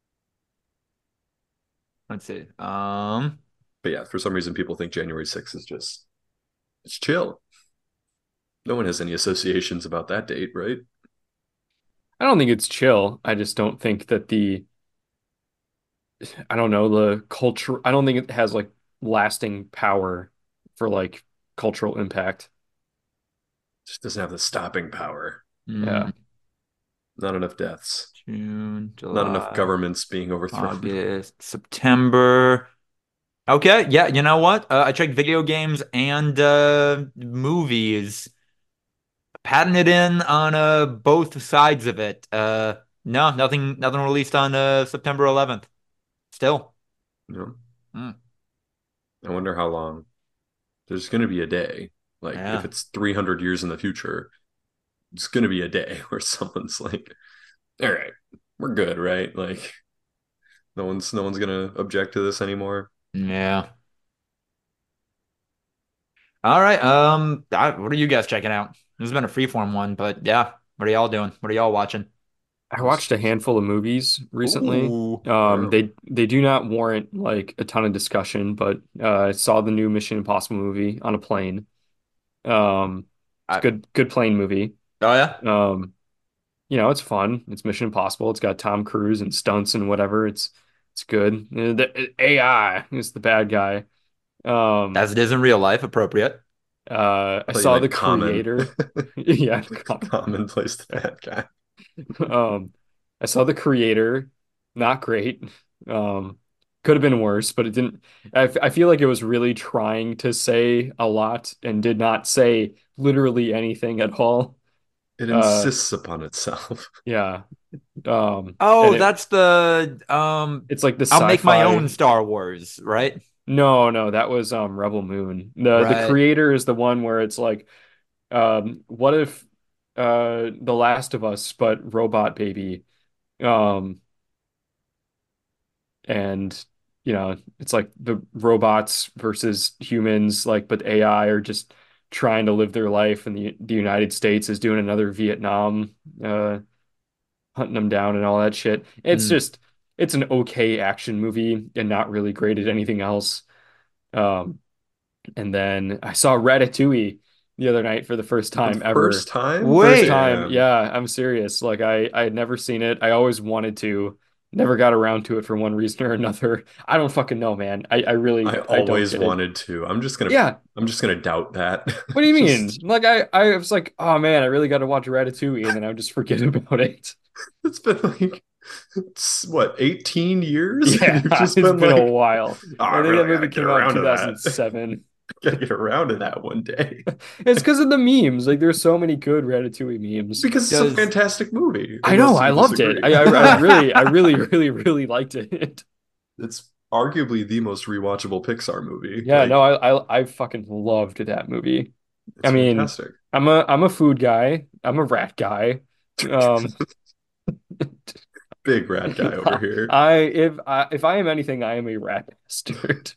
Let's see. But yeah, for some reason people think January 6th is just it's chill. No one has any associations about that date, right? I don't think it's chill. I just don't think that I don't know, the culture, I don't think it has like lasting power for like cultural impact. Just doesn't have the stopping power. Yeah. mm, Not enough deaths. June, Not enough July, governments being overthrown. August, September. Okay, yeah, you know what? I checked video games and movies, patting it in on both sides of it. No, nothing released on September 11th. Still. You know? Mm, I wonder how long. There's going to be a day, like if yeah. it's 300 years in the future, it's going to be a day where someone's like, all right, we're good, right? Like no one's going to object to this anymore. Yeah. All right. What are you guys checking out? This has been a freeform one, but yeah. What are y'all doing? What are y'all watching? I watched a handful of movies recently. Ooh. Wow. They do not warrant like a ton of discussion, but I saw the new Mission Impossible movie on a plane. It's a I, good plane movie. oh yeah. Um, it's fun. It's Mission Impossible. It's got Tom Cruise and stunts and whatever. It's good. The AI is the bad guy. Um, As it is in real life, appropriate. I I thought you saw the meant common. creator. Yeah, Common plays the bad guy. I saw the creator. Not great. Um, could have been worse, but it didn't. I feel like it was really trying to say a lot and did not say literally anything at all. It Uh, insists upon itself. yeah. Oh, And that's the it's like the I'll make my sci-fi. own Star Wars, right? No, that was Rebel Moon. The Right. creator is the one where it's like, what if The Last of Us, but robot baby. Um, and it's like the robots versus humans, like, but AI are just trying to live their life, and the United States is doing another Vietnam, hunting them down and all that shit. Mm. It's an okay action movie and not really great at anything else. Um, and then I saw Ratatouille the other night for the first The time first ever. time? First Wait, time, Damn. yeah, I'm serious. Like I had never seen it. I always wanted to, never got around to it for one reason or another. I don't fucking know, man. I I don't always get it. wanted to. Yeah, I'm just gonna doubt that. what do you mean? Just Like I was like, oh man, I really got to watch Ratatouille, and then I would just forget about it. it's been like what, 18 years? And Yeah, you've just it's been been a like, while. oh, I I think that really gotta movie get came out in around to that. 2007. Gotta get around to that one day. It's because of the memes. Like there's so many good Ratatouille memes. Because it's a does fantastic movie, I know, unless I you loved it. disagree. I really, really, really liked it. It's arguably the most rewatchable Pixar movie. Yeah, no, Like, I fucking loved that movie. I it's mean, fantastic. I'm a food guy. I'm a rat guy. Um, Big rat guy over here. if I am anything, I am a rat bastard.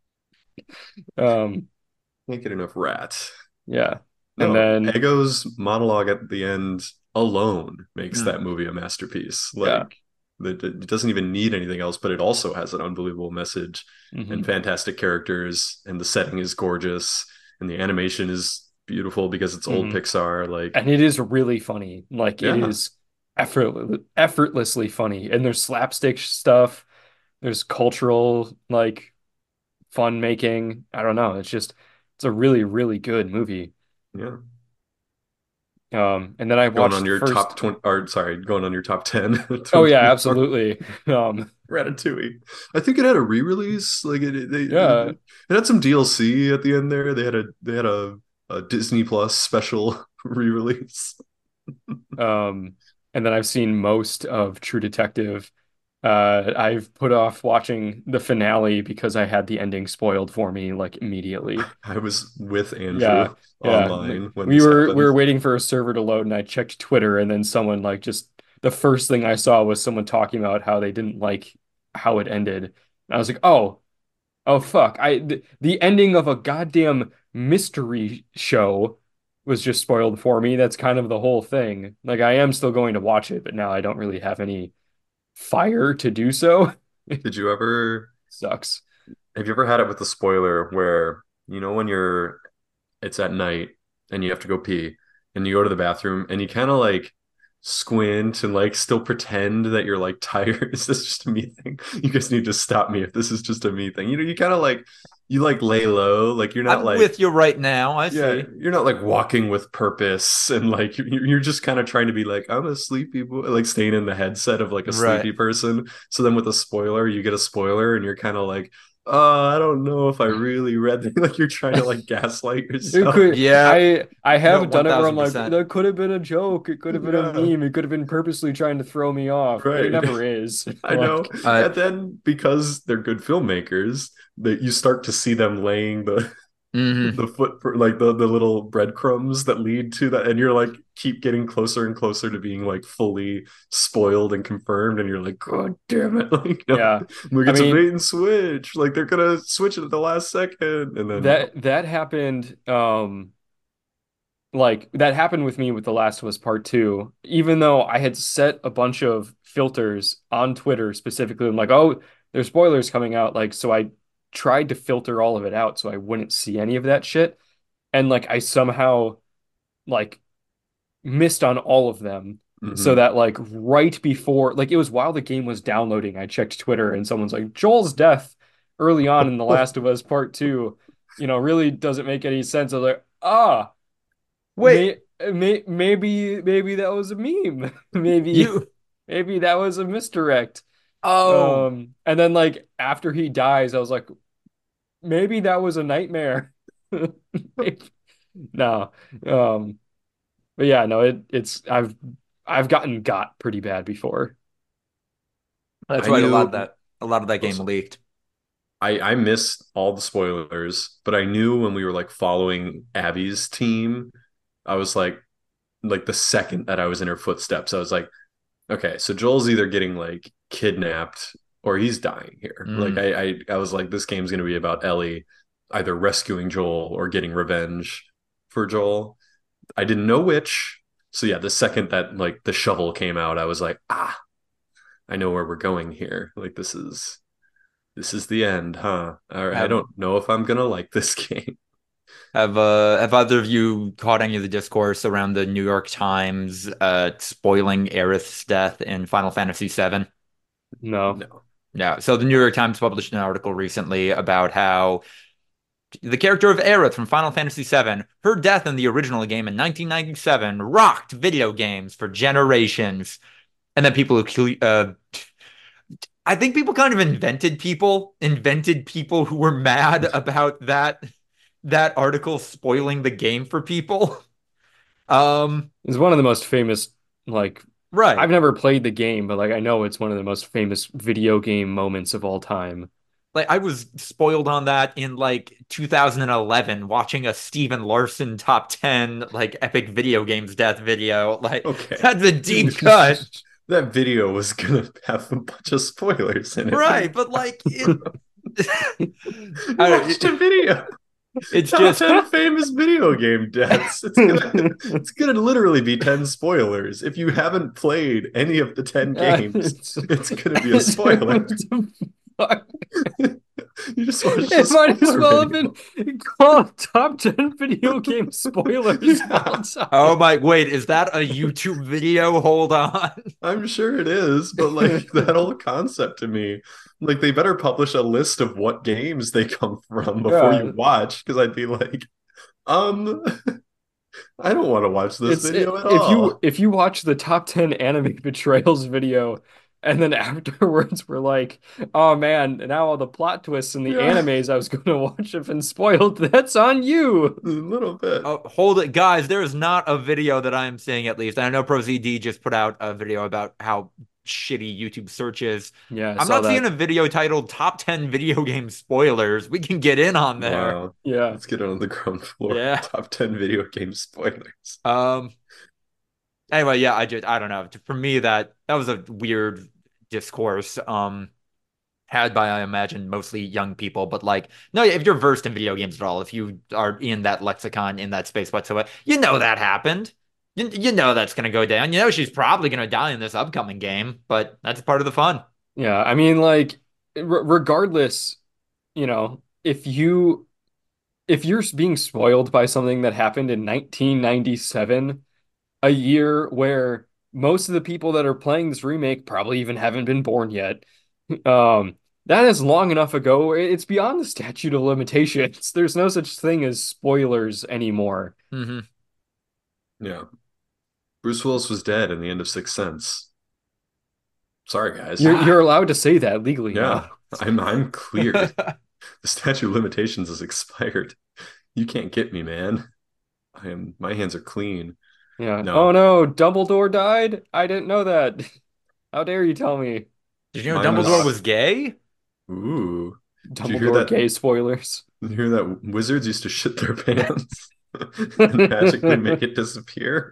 Um, Can't get enough rats. yeah, and No, then Ego's monologue at the end alone makes mm. that movie a masterpiece. yeah, Like, it doesn't even need anything else, but it also has an unbelievable message and hmm fantastic characters, and the setting is gorgeous, and the animation is beautiful because it's old hmm Pixar. Like, and it is really funny. Like it yeah, is effortlessly funny, and there's slapstick stuff. There's cultural like fun making. I don't know. It's a really, really good movie. yeah. And then I Going on watched the your first. top 20, or sorry, going on your top 10 Oh to yeah, before absolutely. Ratatouille. I think it had a re-release. Like, Yeah. it had some DLC at the end there. They had a Disney Plus special re-release. Um, and then I've seen most of True Detective. I've put off watching the finale because I had the ending spoiled for me like immediately. I was with Yeah, Andrew yeah. online when this We happened. were waiting for a server to load, and I checked Twitter, and then someone like just the first thing I saw was someone talking about how they didn't like how it ended. And I was like, oh fuck. The ending of a goddamn mystery show was just spoiled for me. That's kind of the whole thing. Like I am still going to watch it, but now I don't really have any fire to do so. Did you ever Sucks. have you ever had it with the spoiler where when it's at night and you have to go pee and you go to the bathroom and you kind of like squint and like still pretend that you're like tired. Is this just a me thing? You guys need to stop me if this is just a me thing. You kind of like you like lay low, like you're not I'm like with you right now. I yeah, see. you're not like walking with purpose and like you're just kind of trying to be like I'm a sleepy boy, like staying in the headset of like a Right. sleepy person. So then with a spoiler, you get a spoiler and you're kind of like I don't know if I really read that. Like you're trying to like gaslight It yourself. could Yeah. I No, have done it where I'm like, 1000%. that could have been a joke, it could have been a Yeah, meme, it could have been purposely trying to throw me off, but it right. never is. I know. Like, Uh, And then because they're good filmmakers, that you start to see them laying the mhm. the foot for like the little breadcrumbs that lead to that, and you're like keep getting closer and closer to being like fully spoiled and confirmed, and you're like, God damn it! Like no, yeah. like I it's a mean, bait and switch. Like they're gonna switch it at the last second, and then no. that happened like that happened with me with The Last of Us Part 2. Even though I had set a bunch of filters on Twitter specifically, I'm like, oh, there's spoilers coming out. Like, so I tried to filter all of it out so I wouldn't see any of that shit. And like I somehow like missed on all of them. So Hmm. that like right before, like it was while the game was downloading, I checked Twitter and someone's like, Joel's death early on in The Last of Us Part 2, really doesn't make any sense. I was like, Wait, maybe that was a meme. maybe you. maybe that was a misdirect. Oh, And then like after he dies, I was like, maybe that was a nightmare. Maybe- No. Um, but yeah, no, it's I've gotten got pretty bad before. that's I right. knew. A lot of that Oh, game leaked. I missed all the spoilers, but I knew when we were like following Abby's team, I was like, like the second that I was in her footsteps, I was like, okay, so Joel's either getting like kidnapped or he's dying here. Like Mm. I was like, this game's gonna be about Ellie either rescuing Joel or getting revenge for Joel. I didn't know which. So yeah, the second that like the shovel came out, I was like, I know where we're going here. Like this is the end, huh? I Have don't know if I'm gonna like this game. have either of you caught any of the discourse around the New York Times spoiling Aerith's death in Final Fantasy VII? No. No. Yeah. So the New York Times published an article recently about how the character of Aerith from Final Fantasy VII, her death in the original game in 1997 rocked video games for generations. And then people who I think people kind of invented people who were mad about that article spoiling the game for people. Um, It's one of the most famous, like, I've right. never played the game, but like I know it's one of the most famous video game moments of all time. Like I was spoiled on that in like 2011 watching a Steven Larson top 10 like epic video games death video. Like Okay. that's a deep cut. That video was gonna have a bunch of spoilers in it. Right, but like it You I don't, watched a video. it's Top just 10 famous video game deaths. It's gonna literally be 10 spoilers. If you haven't played any of the 10 games, it's gonna be a spoiler. You just watched a It might as spoiler well have been video. called top 10 video game spoilers of all Yeah, oh time. my wait, is that a YouTube video? Hold on. I'm sure it is, but like that whole concept to me, like they better publish a list of what games they come from before you Yeah, watch, because I'd be like, um, I don't want to watch this video at all. if you watch the top 10 anime betrayals video and then afterwards we're like, oh man, now all the plot twists in the Yeah, animes I was going to watch have been spoiled. That's on you. a little bit. Oh, hold it, guys. There is not a video that I am seeing, at least. I know ProZD just put out a video about how shitty YouTube search is. Yeah, I I'm saw not seeing that. a video titled Top 10 Video Game Spoilers. We can get in on there. Wow. Yeah. Let's get it on the ground floor. Yeah. Top 10 video game spoilers. Um, anyway, yeah, I don't know. For me, that was a weird discourse. Had by, I imagine, mostly young people. But like, no, if you're versed in video games at all, if you are in that lexicon, in that space whatsoever, you know that happened. You know that's gonna go down. You know she's probably gonna die in this upcoming game, but that's part of the fun. Yeah, I mean like regardless, you know, if you're being spoiled by something that happened in 1997, a year where most of the people that are playing this remake probably even haven't been born yet. That is long enough ago. It's beyond the statute of limitations. There's no such thing as spoilers anymore. Hmm. Yeah. Bruce Willis was dead in the end of Sixth Sense. Sorry, guys. You're allowed to say that legally Yeah, now. I'm cleared. The statute of limitations is expired. You can't get me, man. My hands are clean. Yeah. Oh No, no, Dumbledore died? I didn't know that. How dare you tell me? Did you know mine Dumbledore was was gay? ooh. Did you hear Dumbledore that? gay spoilers. Did you hear that wizards used to shit their pants and magically make it disappear?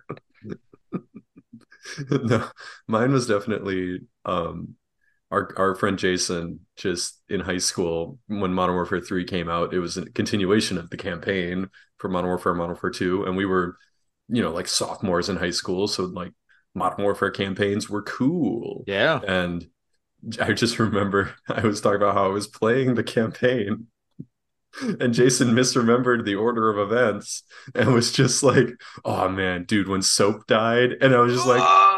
No, mine was definitely our friend Jason, just in high school when Modern Warfare 3 came out. It was a continuation of the campaign for Modern Warfare 2, and we were, like sophomores in high school, so like Modern Warfare campaigns were cool. Yeah. And I just remember I was talking about how I was playing the campaign and Jason misremembered the order of events and was just like, "Oh man, dude, when Soap died," and I was just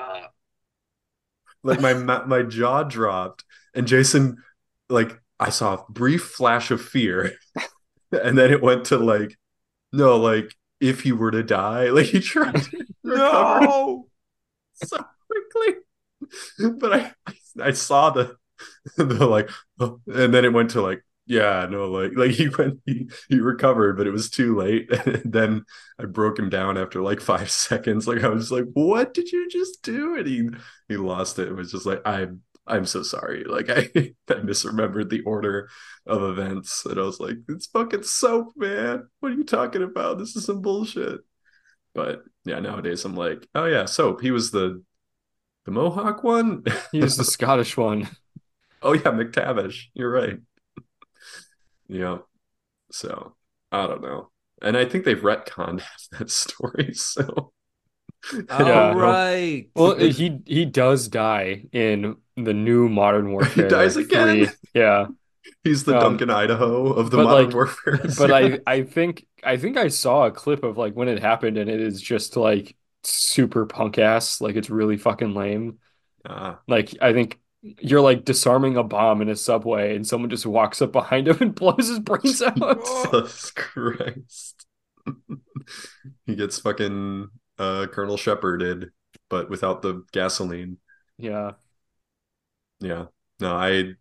like my jaw dropped, and Jason, like, I saw a brief flash of fear, and then it went to like, no, like if he were to die, like he tried to recover No. so quickly, but I saw the like, oh, and then it went to like, yeah, no, like he recovered, but it was too late. And then I broke him down after like 5 seconds. Like I was just like, what did you just do? And he lost it. It was just like, I'm so sorry. Like I misremembered the order of events. And I was like, it's fucking Soap, man. What are you talking about? This is some bullshit. But yeah, nowadays I'm like, oh yeah, Soap. He was the Mohawk one. He's the Scottish one. Oh yeah, McTavish. You're right. Yeah. So I don't know. And I think they've retconned that story. So I Oh, don't Yeah. know. right. Well, It's he does die in the new Modern he Warfare, dies like again. 3. Yeah. He's the Um, Duncan Idaho of the but Modern like, Warfare but series. I think I saw a clip of like when it happened, and it is just like super punk ass. Like it's really fucking lame. Ah, Like I think you're like disarming a bomb in a subway, and someone just walks up behind him and blows his brains out. Oh, Jesus Christ. He gets fucking Colonel Sheparded, but without the gasoline. Yeah. Yeah. No,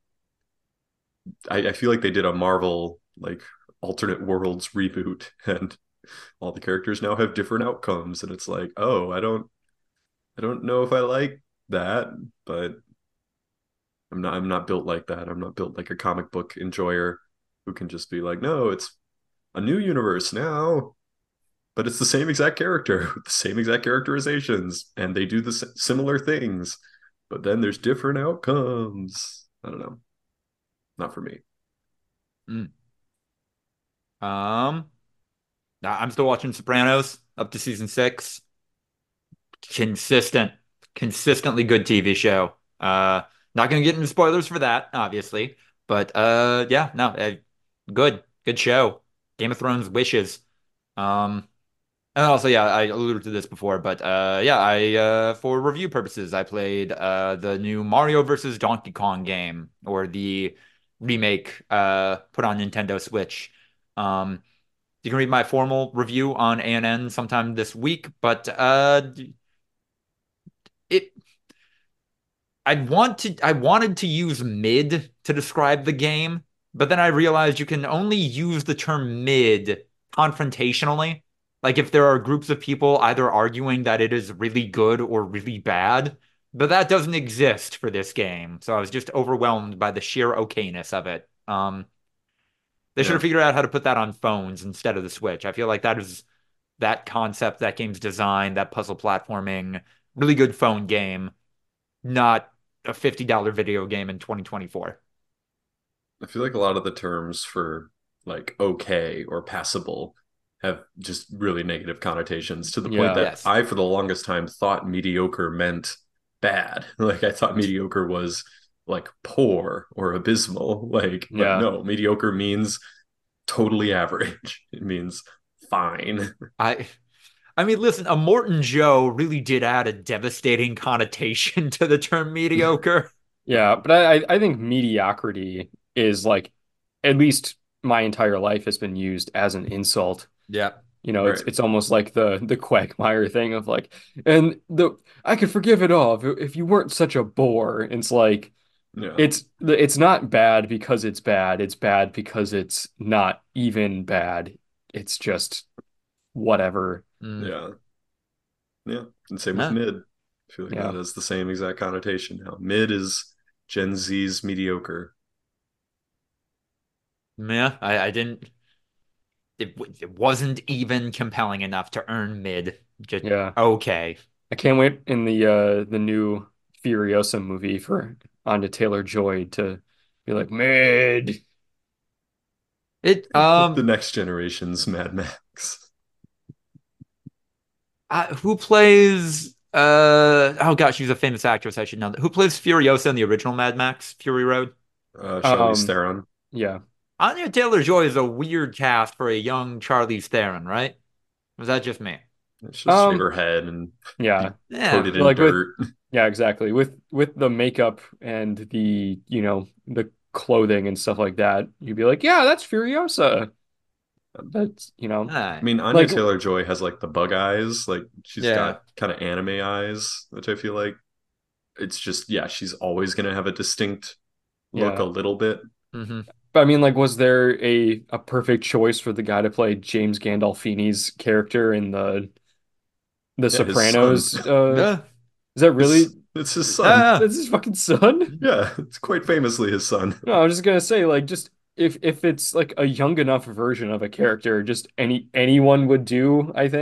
I feel like they did a Marvel like alternate worlds reboot, and all the characters now have different outcomes, and it's like, oh, I don't know if I like that, but I'm not built like that. I'm not built like a comic book enjoyer who can just be like, no, it's a new universe now, but it's the same exact character with the same exact characterizations, and they do the similar things, but then there's different outcomes. I don't know. Not for me. mm. Um, I'm still watching Sopranos up to season 6. Consistent, consistently good TV show. Not gonna get into spoilers for that, obviously, but yeah, no, good show. Game of Thrones wishes. Um, and also, yeah, I alluded to this before, but yeah, I for review purposes, I played the new Mario versus Donkey Kong game, or the remake put on Nintendo Switch. You can read my formal review on ANN sometime this week, but it I wanted to use mid to describe the game, but then I realized you can only use the term mid confrontationally. Like if there are groups of people either arguing that it is really good or really bad, but that doesn't exist for this game. So I was just overwhelmed by the sheer okayness of it. They should have Yeah. figured out how to put that on phones instead of the Switch. I feel like that is that concept, that game's design, that puzzle platforming, really good phone game, not a $50 video game in 2024. I feel like a lot of the terms for like okay or passable have just really negative connotations to the point Yeah. that Yes. I, for the longest time, thought mediocre meant bad. Like I thought mediocre was like poor or abysmal. Like, but Yeah. no, mediocre means totally average. It means fine. I I mean, listen, a Morton Joe really did add a devastating connotation to the term mediocre. Yeah, but I think mediocrity is like at least my entire life has been used as an insult. Yeah. You know, Right. it's almost like the Quagmire thing of like, and the I could forgive it all if you weren't such a bore. It's like Yeah. it's not bad because it's bad. It's bad because it's not even bad. It's just whatever. Mm, Yeah. Yeah. And same with yeah. mid. I feel like that Yeah. has the same exact connotation now. Mid is Gen Z's mediocre. Yeah. I didn't. It wasn't even compelling enough to earn mid. Just Yeah. okay. I can't wait in the new Furiosa movie for Anya Taylor-Joy to be like mid. It The next generation's Mad Max. who plays oh gosh, she's a famous actress. I should know that. Who plays Furiosa in the original Mad Max Fury Road? Charlize Um, Theron. yeah, Anya Taylor-Joy is a weird cast for a young Charlize Theron, right? Was that just me? Just shave um, her head and yeah, be Yeah. coated in like with dirt. yeah, exactly. With the makeup and the the clothing and stuff like that, you'd be like, yeah, that's Furiosa. That's I mean, Anya like Taylor-Joy has like the bug eyes. Like she's Yeah. got kind of anime eyes, which I feel like it's just, yeah, she's always gonna have a distinct look a yeah. little bit. Hmm. But I mean, like, was there a perfect choice for the guy to play James Gandolfini's character in the Yeah, his son. Sopranos? Yeah. Is that really It's his son. Yeah. that's his fucking son? Yeah, it's quite famously his son. No, I was just gonna say, like, just if it's like a young enough version of a character, just anyone would do, I think.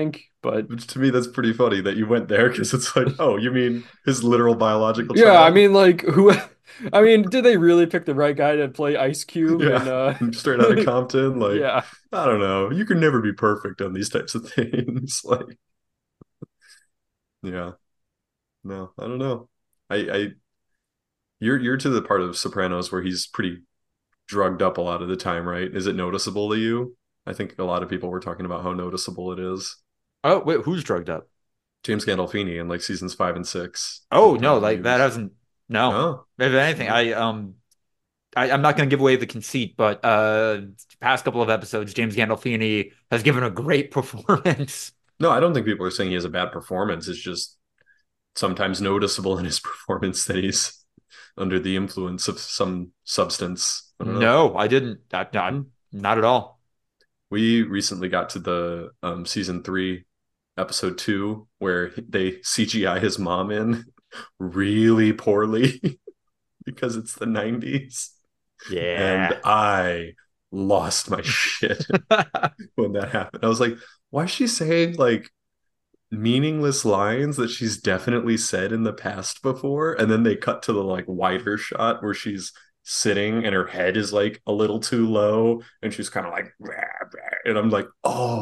But Which to me, that's pretty funny that you went there because it's like, oh, you mean his literal biological yeah, I child? mean, like who? I mean, did they really pick the right guy to play Ice Cube? And Yeah, straight out of Compton. Like, yeah, I don't know. You can never be perfect on these types of things. Like, yeah, no, I don't know. I you're to the part of Sopranos where he's pretty drugged up a lot of the time, right? Is it noticeable to you? I think a lot of people were talking about how noticeable it is. Oh, wait, who's drugged up? James Gandolfini in like seasons 5 and 6 Oh, of no, Prime. like He that was, hasn't. No. oh, If anything, no, I'm not going to give away the conceit, but past couple of episodes, James Gandolfini has given a great performance. no, I don't think people are saying he has a bad performance. It's just sometimes noticeable in his performance that he's under the influence of some substance. I don't know. No, I didn't. Hmm. Not at all. We recently got to the season 3, episode 2, where they CGI his mom in really poorly because it's the 90s. And Yeah. I lost my shit when that happened. I was like, why is she saying like meaningless lines that she's definitely said in the past before? And then they cut to the like wider shot where she's sitting and her head is like a little too low and she's kind of like, "Bah, bah," and I'm like,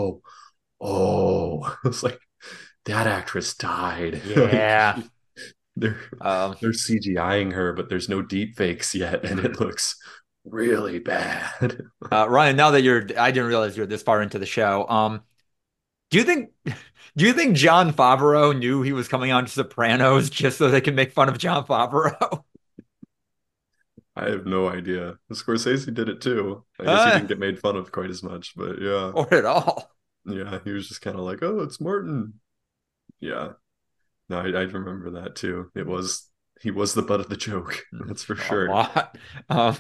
oh, it's like that actress died. Like Yeah. they're Um, they're CGIing her, but there's no deep fakes yet, and it looks really bad. Ryan, now that I didn't realize you're this far into the show. Do you think, do you think John Favreau knew he was coming on to Sopranos just so they could make fun of John Favreau? I have no idea. Scorsese did it too. I guess he Uh, didn't get made fun of quite as much, but yeah. or at all? Yeah, he was just kind of like, "Oh, it's Martin." Yeah. No, I remember that too. He was the butt of the joke. That's for A sure. lot. Um,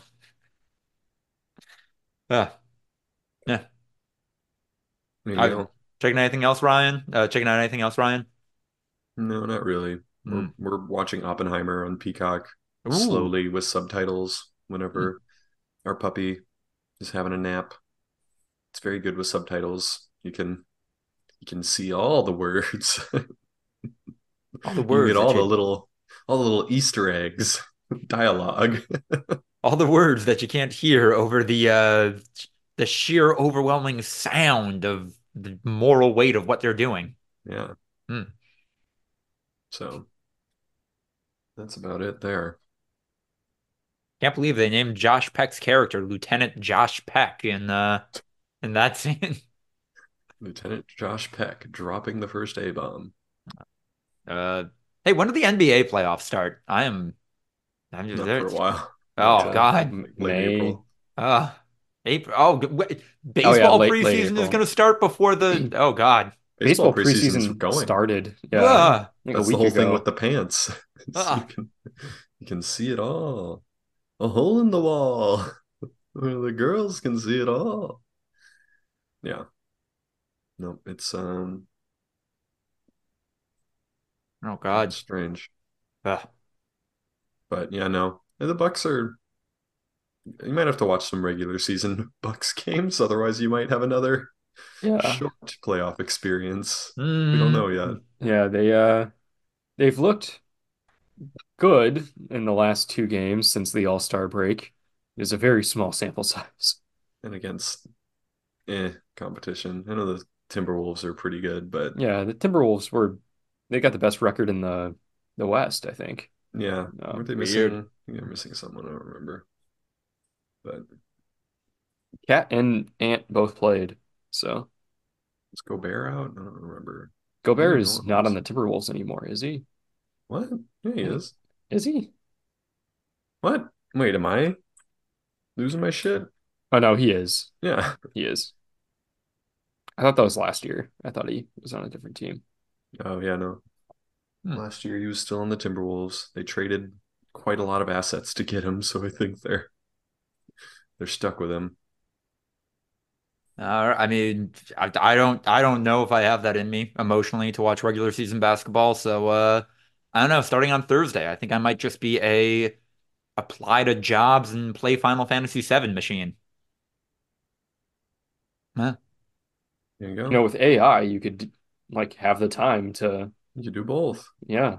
uh, yeah. Anything I else? checking anything else, Ryan? Checking out anything else, Ryan? No, not really. We're Mm. we're watching Oppenheimer on Peacock Ooh. slowly with subtitles Mm. whenever our puppy is having a nap. It's very good with subtitles. You can see all the words. All the You can words get that you all the little Easter eggs, dialogue. all the words that you can't hear over the sheer overwhelming sound of the moral weight of what they're doing. Yeah. Mm. So that's about it there. Can't believe they named Josh Peck's character Lieutenant Josh Peck in that scene. Lieutenant Josh Peck dropping the first A bomb. Uh, hey, when do the NBA playoffs start? I'm just Not there. for a while. Not Oh till God. late May. April. Uh, April. Oh, wait, Oh yeah, baseball late preseason is April. going to start before the. Oh God. Baseball Baseball preseason's preseason going. started, yeah, Ugh, like a That's the week whole thing with ago. the pants. You ugh. can see it all. A hole in the wall. Where the girls can see it all. Yeah. No, Oh it's God. strange. Ugh. But yeah, no. The Bucks are you might have to watch some regular season Bucks games, otherwise you might have another Yeah. short playoff experience. We don't know yet. Mm. Yeah, they've looked good in the last two games since the All-Star break. It's a very small sample size. And against competition. I know the Timberwolves are pretty good, but Yeah, the Timberwolves they got the best record in the West, I think. yeah, weren't they Weird. missing? They're missing someone. I don't remember. But Cat and Ant both played. So is Gobert out? I don't remember. Gobert Maybe no is one not on was. the Timberwolves anymore, is he? What? Yeah, he I think is. is he? What? Wait, am I losing my shit? Oh no, he is. Yeah. He is. I thought that was last year. I thought he was on a different team. Oh yeah, no. Hmm. Last year he was still on the Timberwolves. They traded quite a lot of assets to get him, so I think they're stuck with him. I mean, I don't know if I have that in me emotionally to watch regular season basketball. So, I don't know. Starting on Thursday, I think I might just be a apply to jobs and play Final Fantasy VII machine. Huh. There you You know, go. with AI, you like have the time to, You do both. yeah.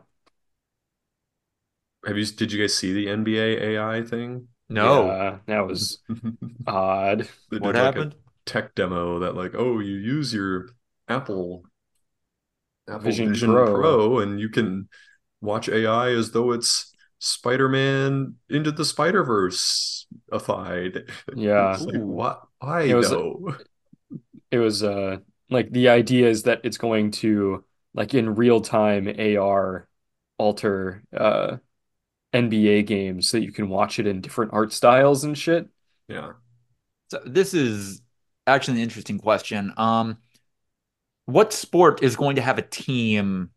Did you guys see the NBA AI thing? No. Yeah, that was odd. They What did like a happened? tech demo that like, oh, you use your Apple Apple Vision Vision Pro. Pro and you can watch AI as though it's Spider-Man into the Spider-Verse-ified. Yeah. It's like, Ooh. what? Why It was though? it was like the idea is that it's going to like in real time AR alter NBA games so that you can watch it in different art styles and shit. Yeah, So this is actually an interesting question. What sport is going to have a team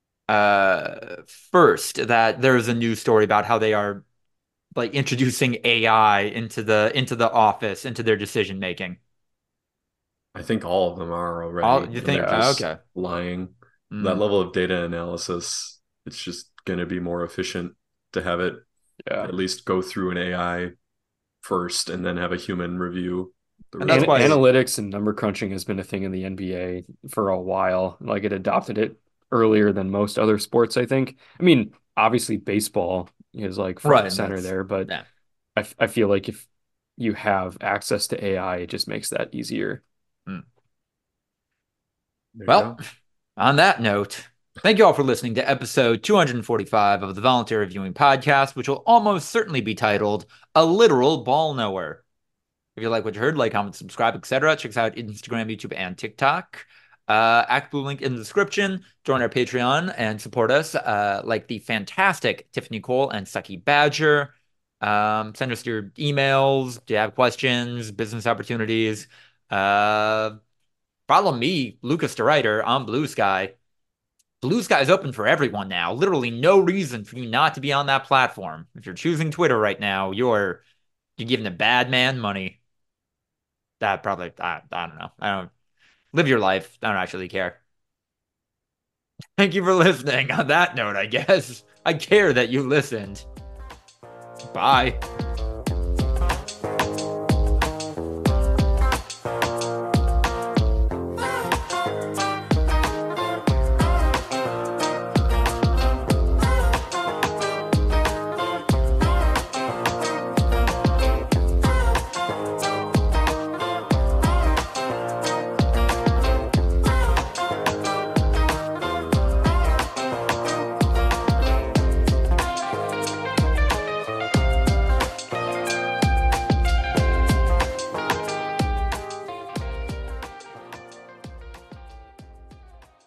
first that there's a news story about how they are like introducing AI into the office, into their decision making? I think all of them are already, All you and they're think? Yeah. just Okay. lying. That Mm. level of data analysis, it's just going to be more efficient to have it Yeah. at least go through an AI first and then have a human review the And that's results. why, Analytics and number crunching has been a thing in the NBA for a while. Like it adopted it earlier than most other sports, I think. I mean, obviously baseball is like front and right, center that's there, but yeah. I feel like if you have access to AI, it just makes that easier. Mm. There you Well, go. on that note, thank you all for listening to episode 245 of the Voluntary Viewing Podcast, which will almost certainly be titled A Literal Ball Knower. If you like what you heard, like, comment, subscribe, etc. Check us out Instagram, YouTube, and TikTok. Blue link in the description. Join our Patreon and support us, like the fantastic Tiffany Cole and Sucky Badger. Send us your emails. Do you have questions, business opportunities? Uh, Follow me, Lucas the Writer, on Blue Sky. Blue Sky is open for everyone now. Literally no reason for you not to be on that platform. If you're choosing Twitter right now, you're giving a bad man money. That probably I don't know. I don't live your life. I don't actually care. Thank you for listening. On that note, I guess I care that you listened. Bye.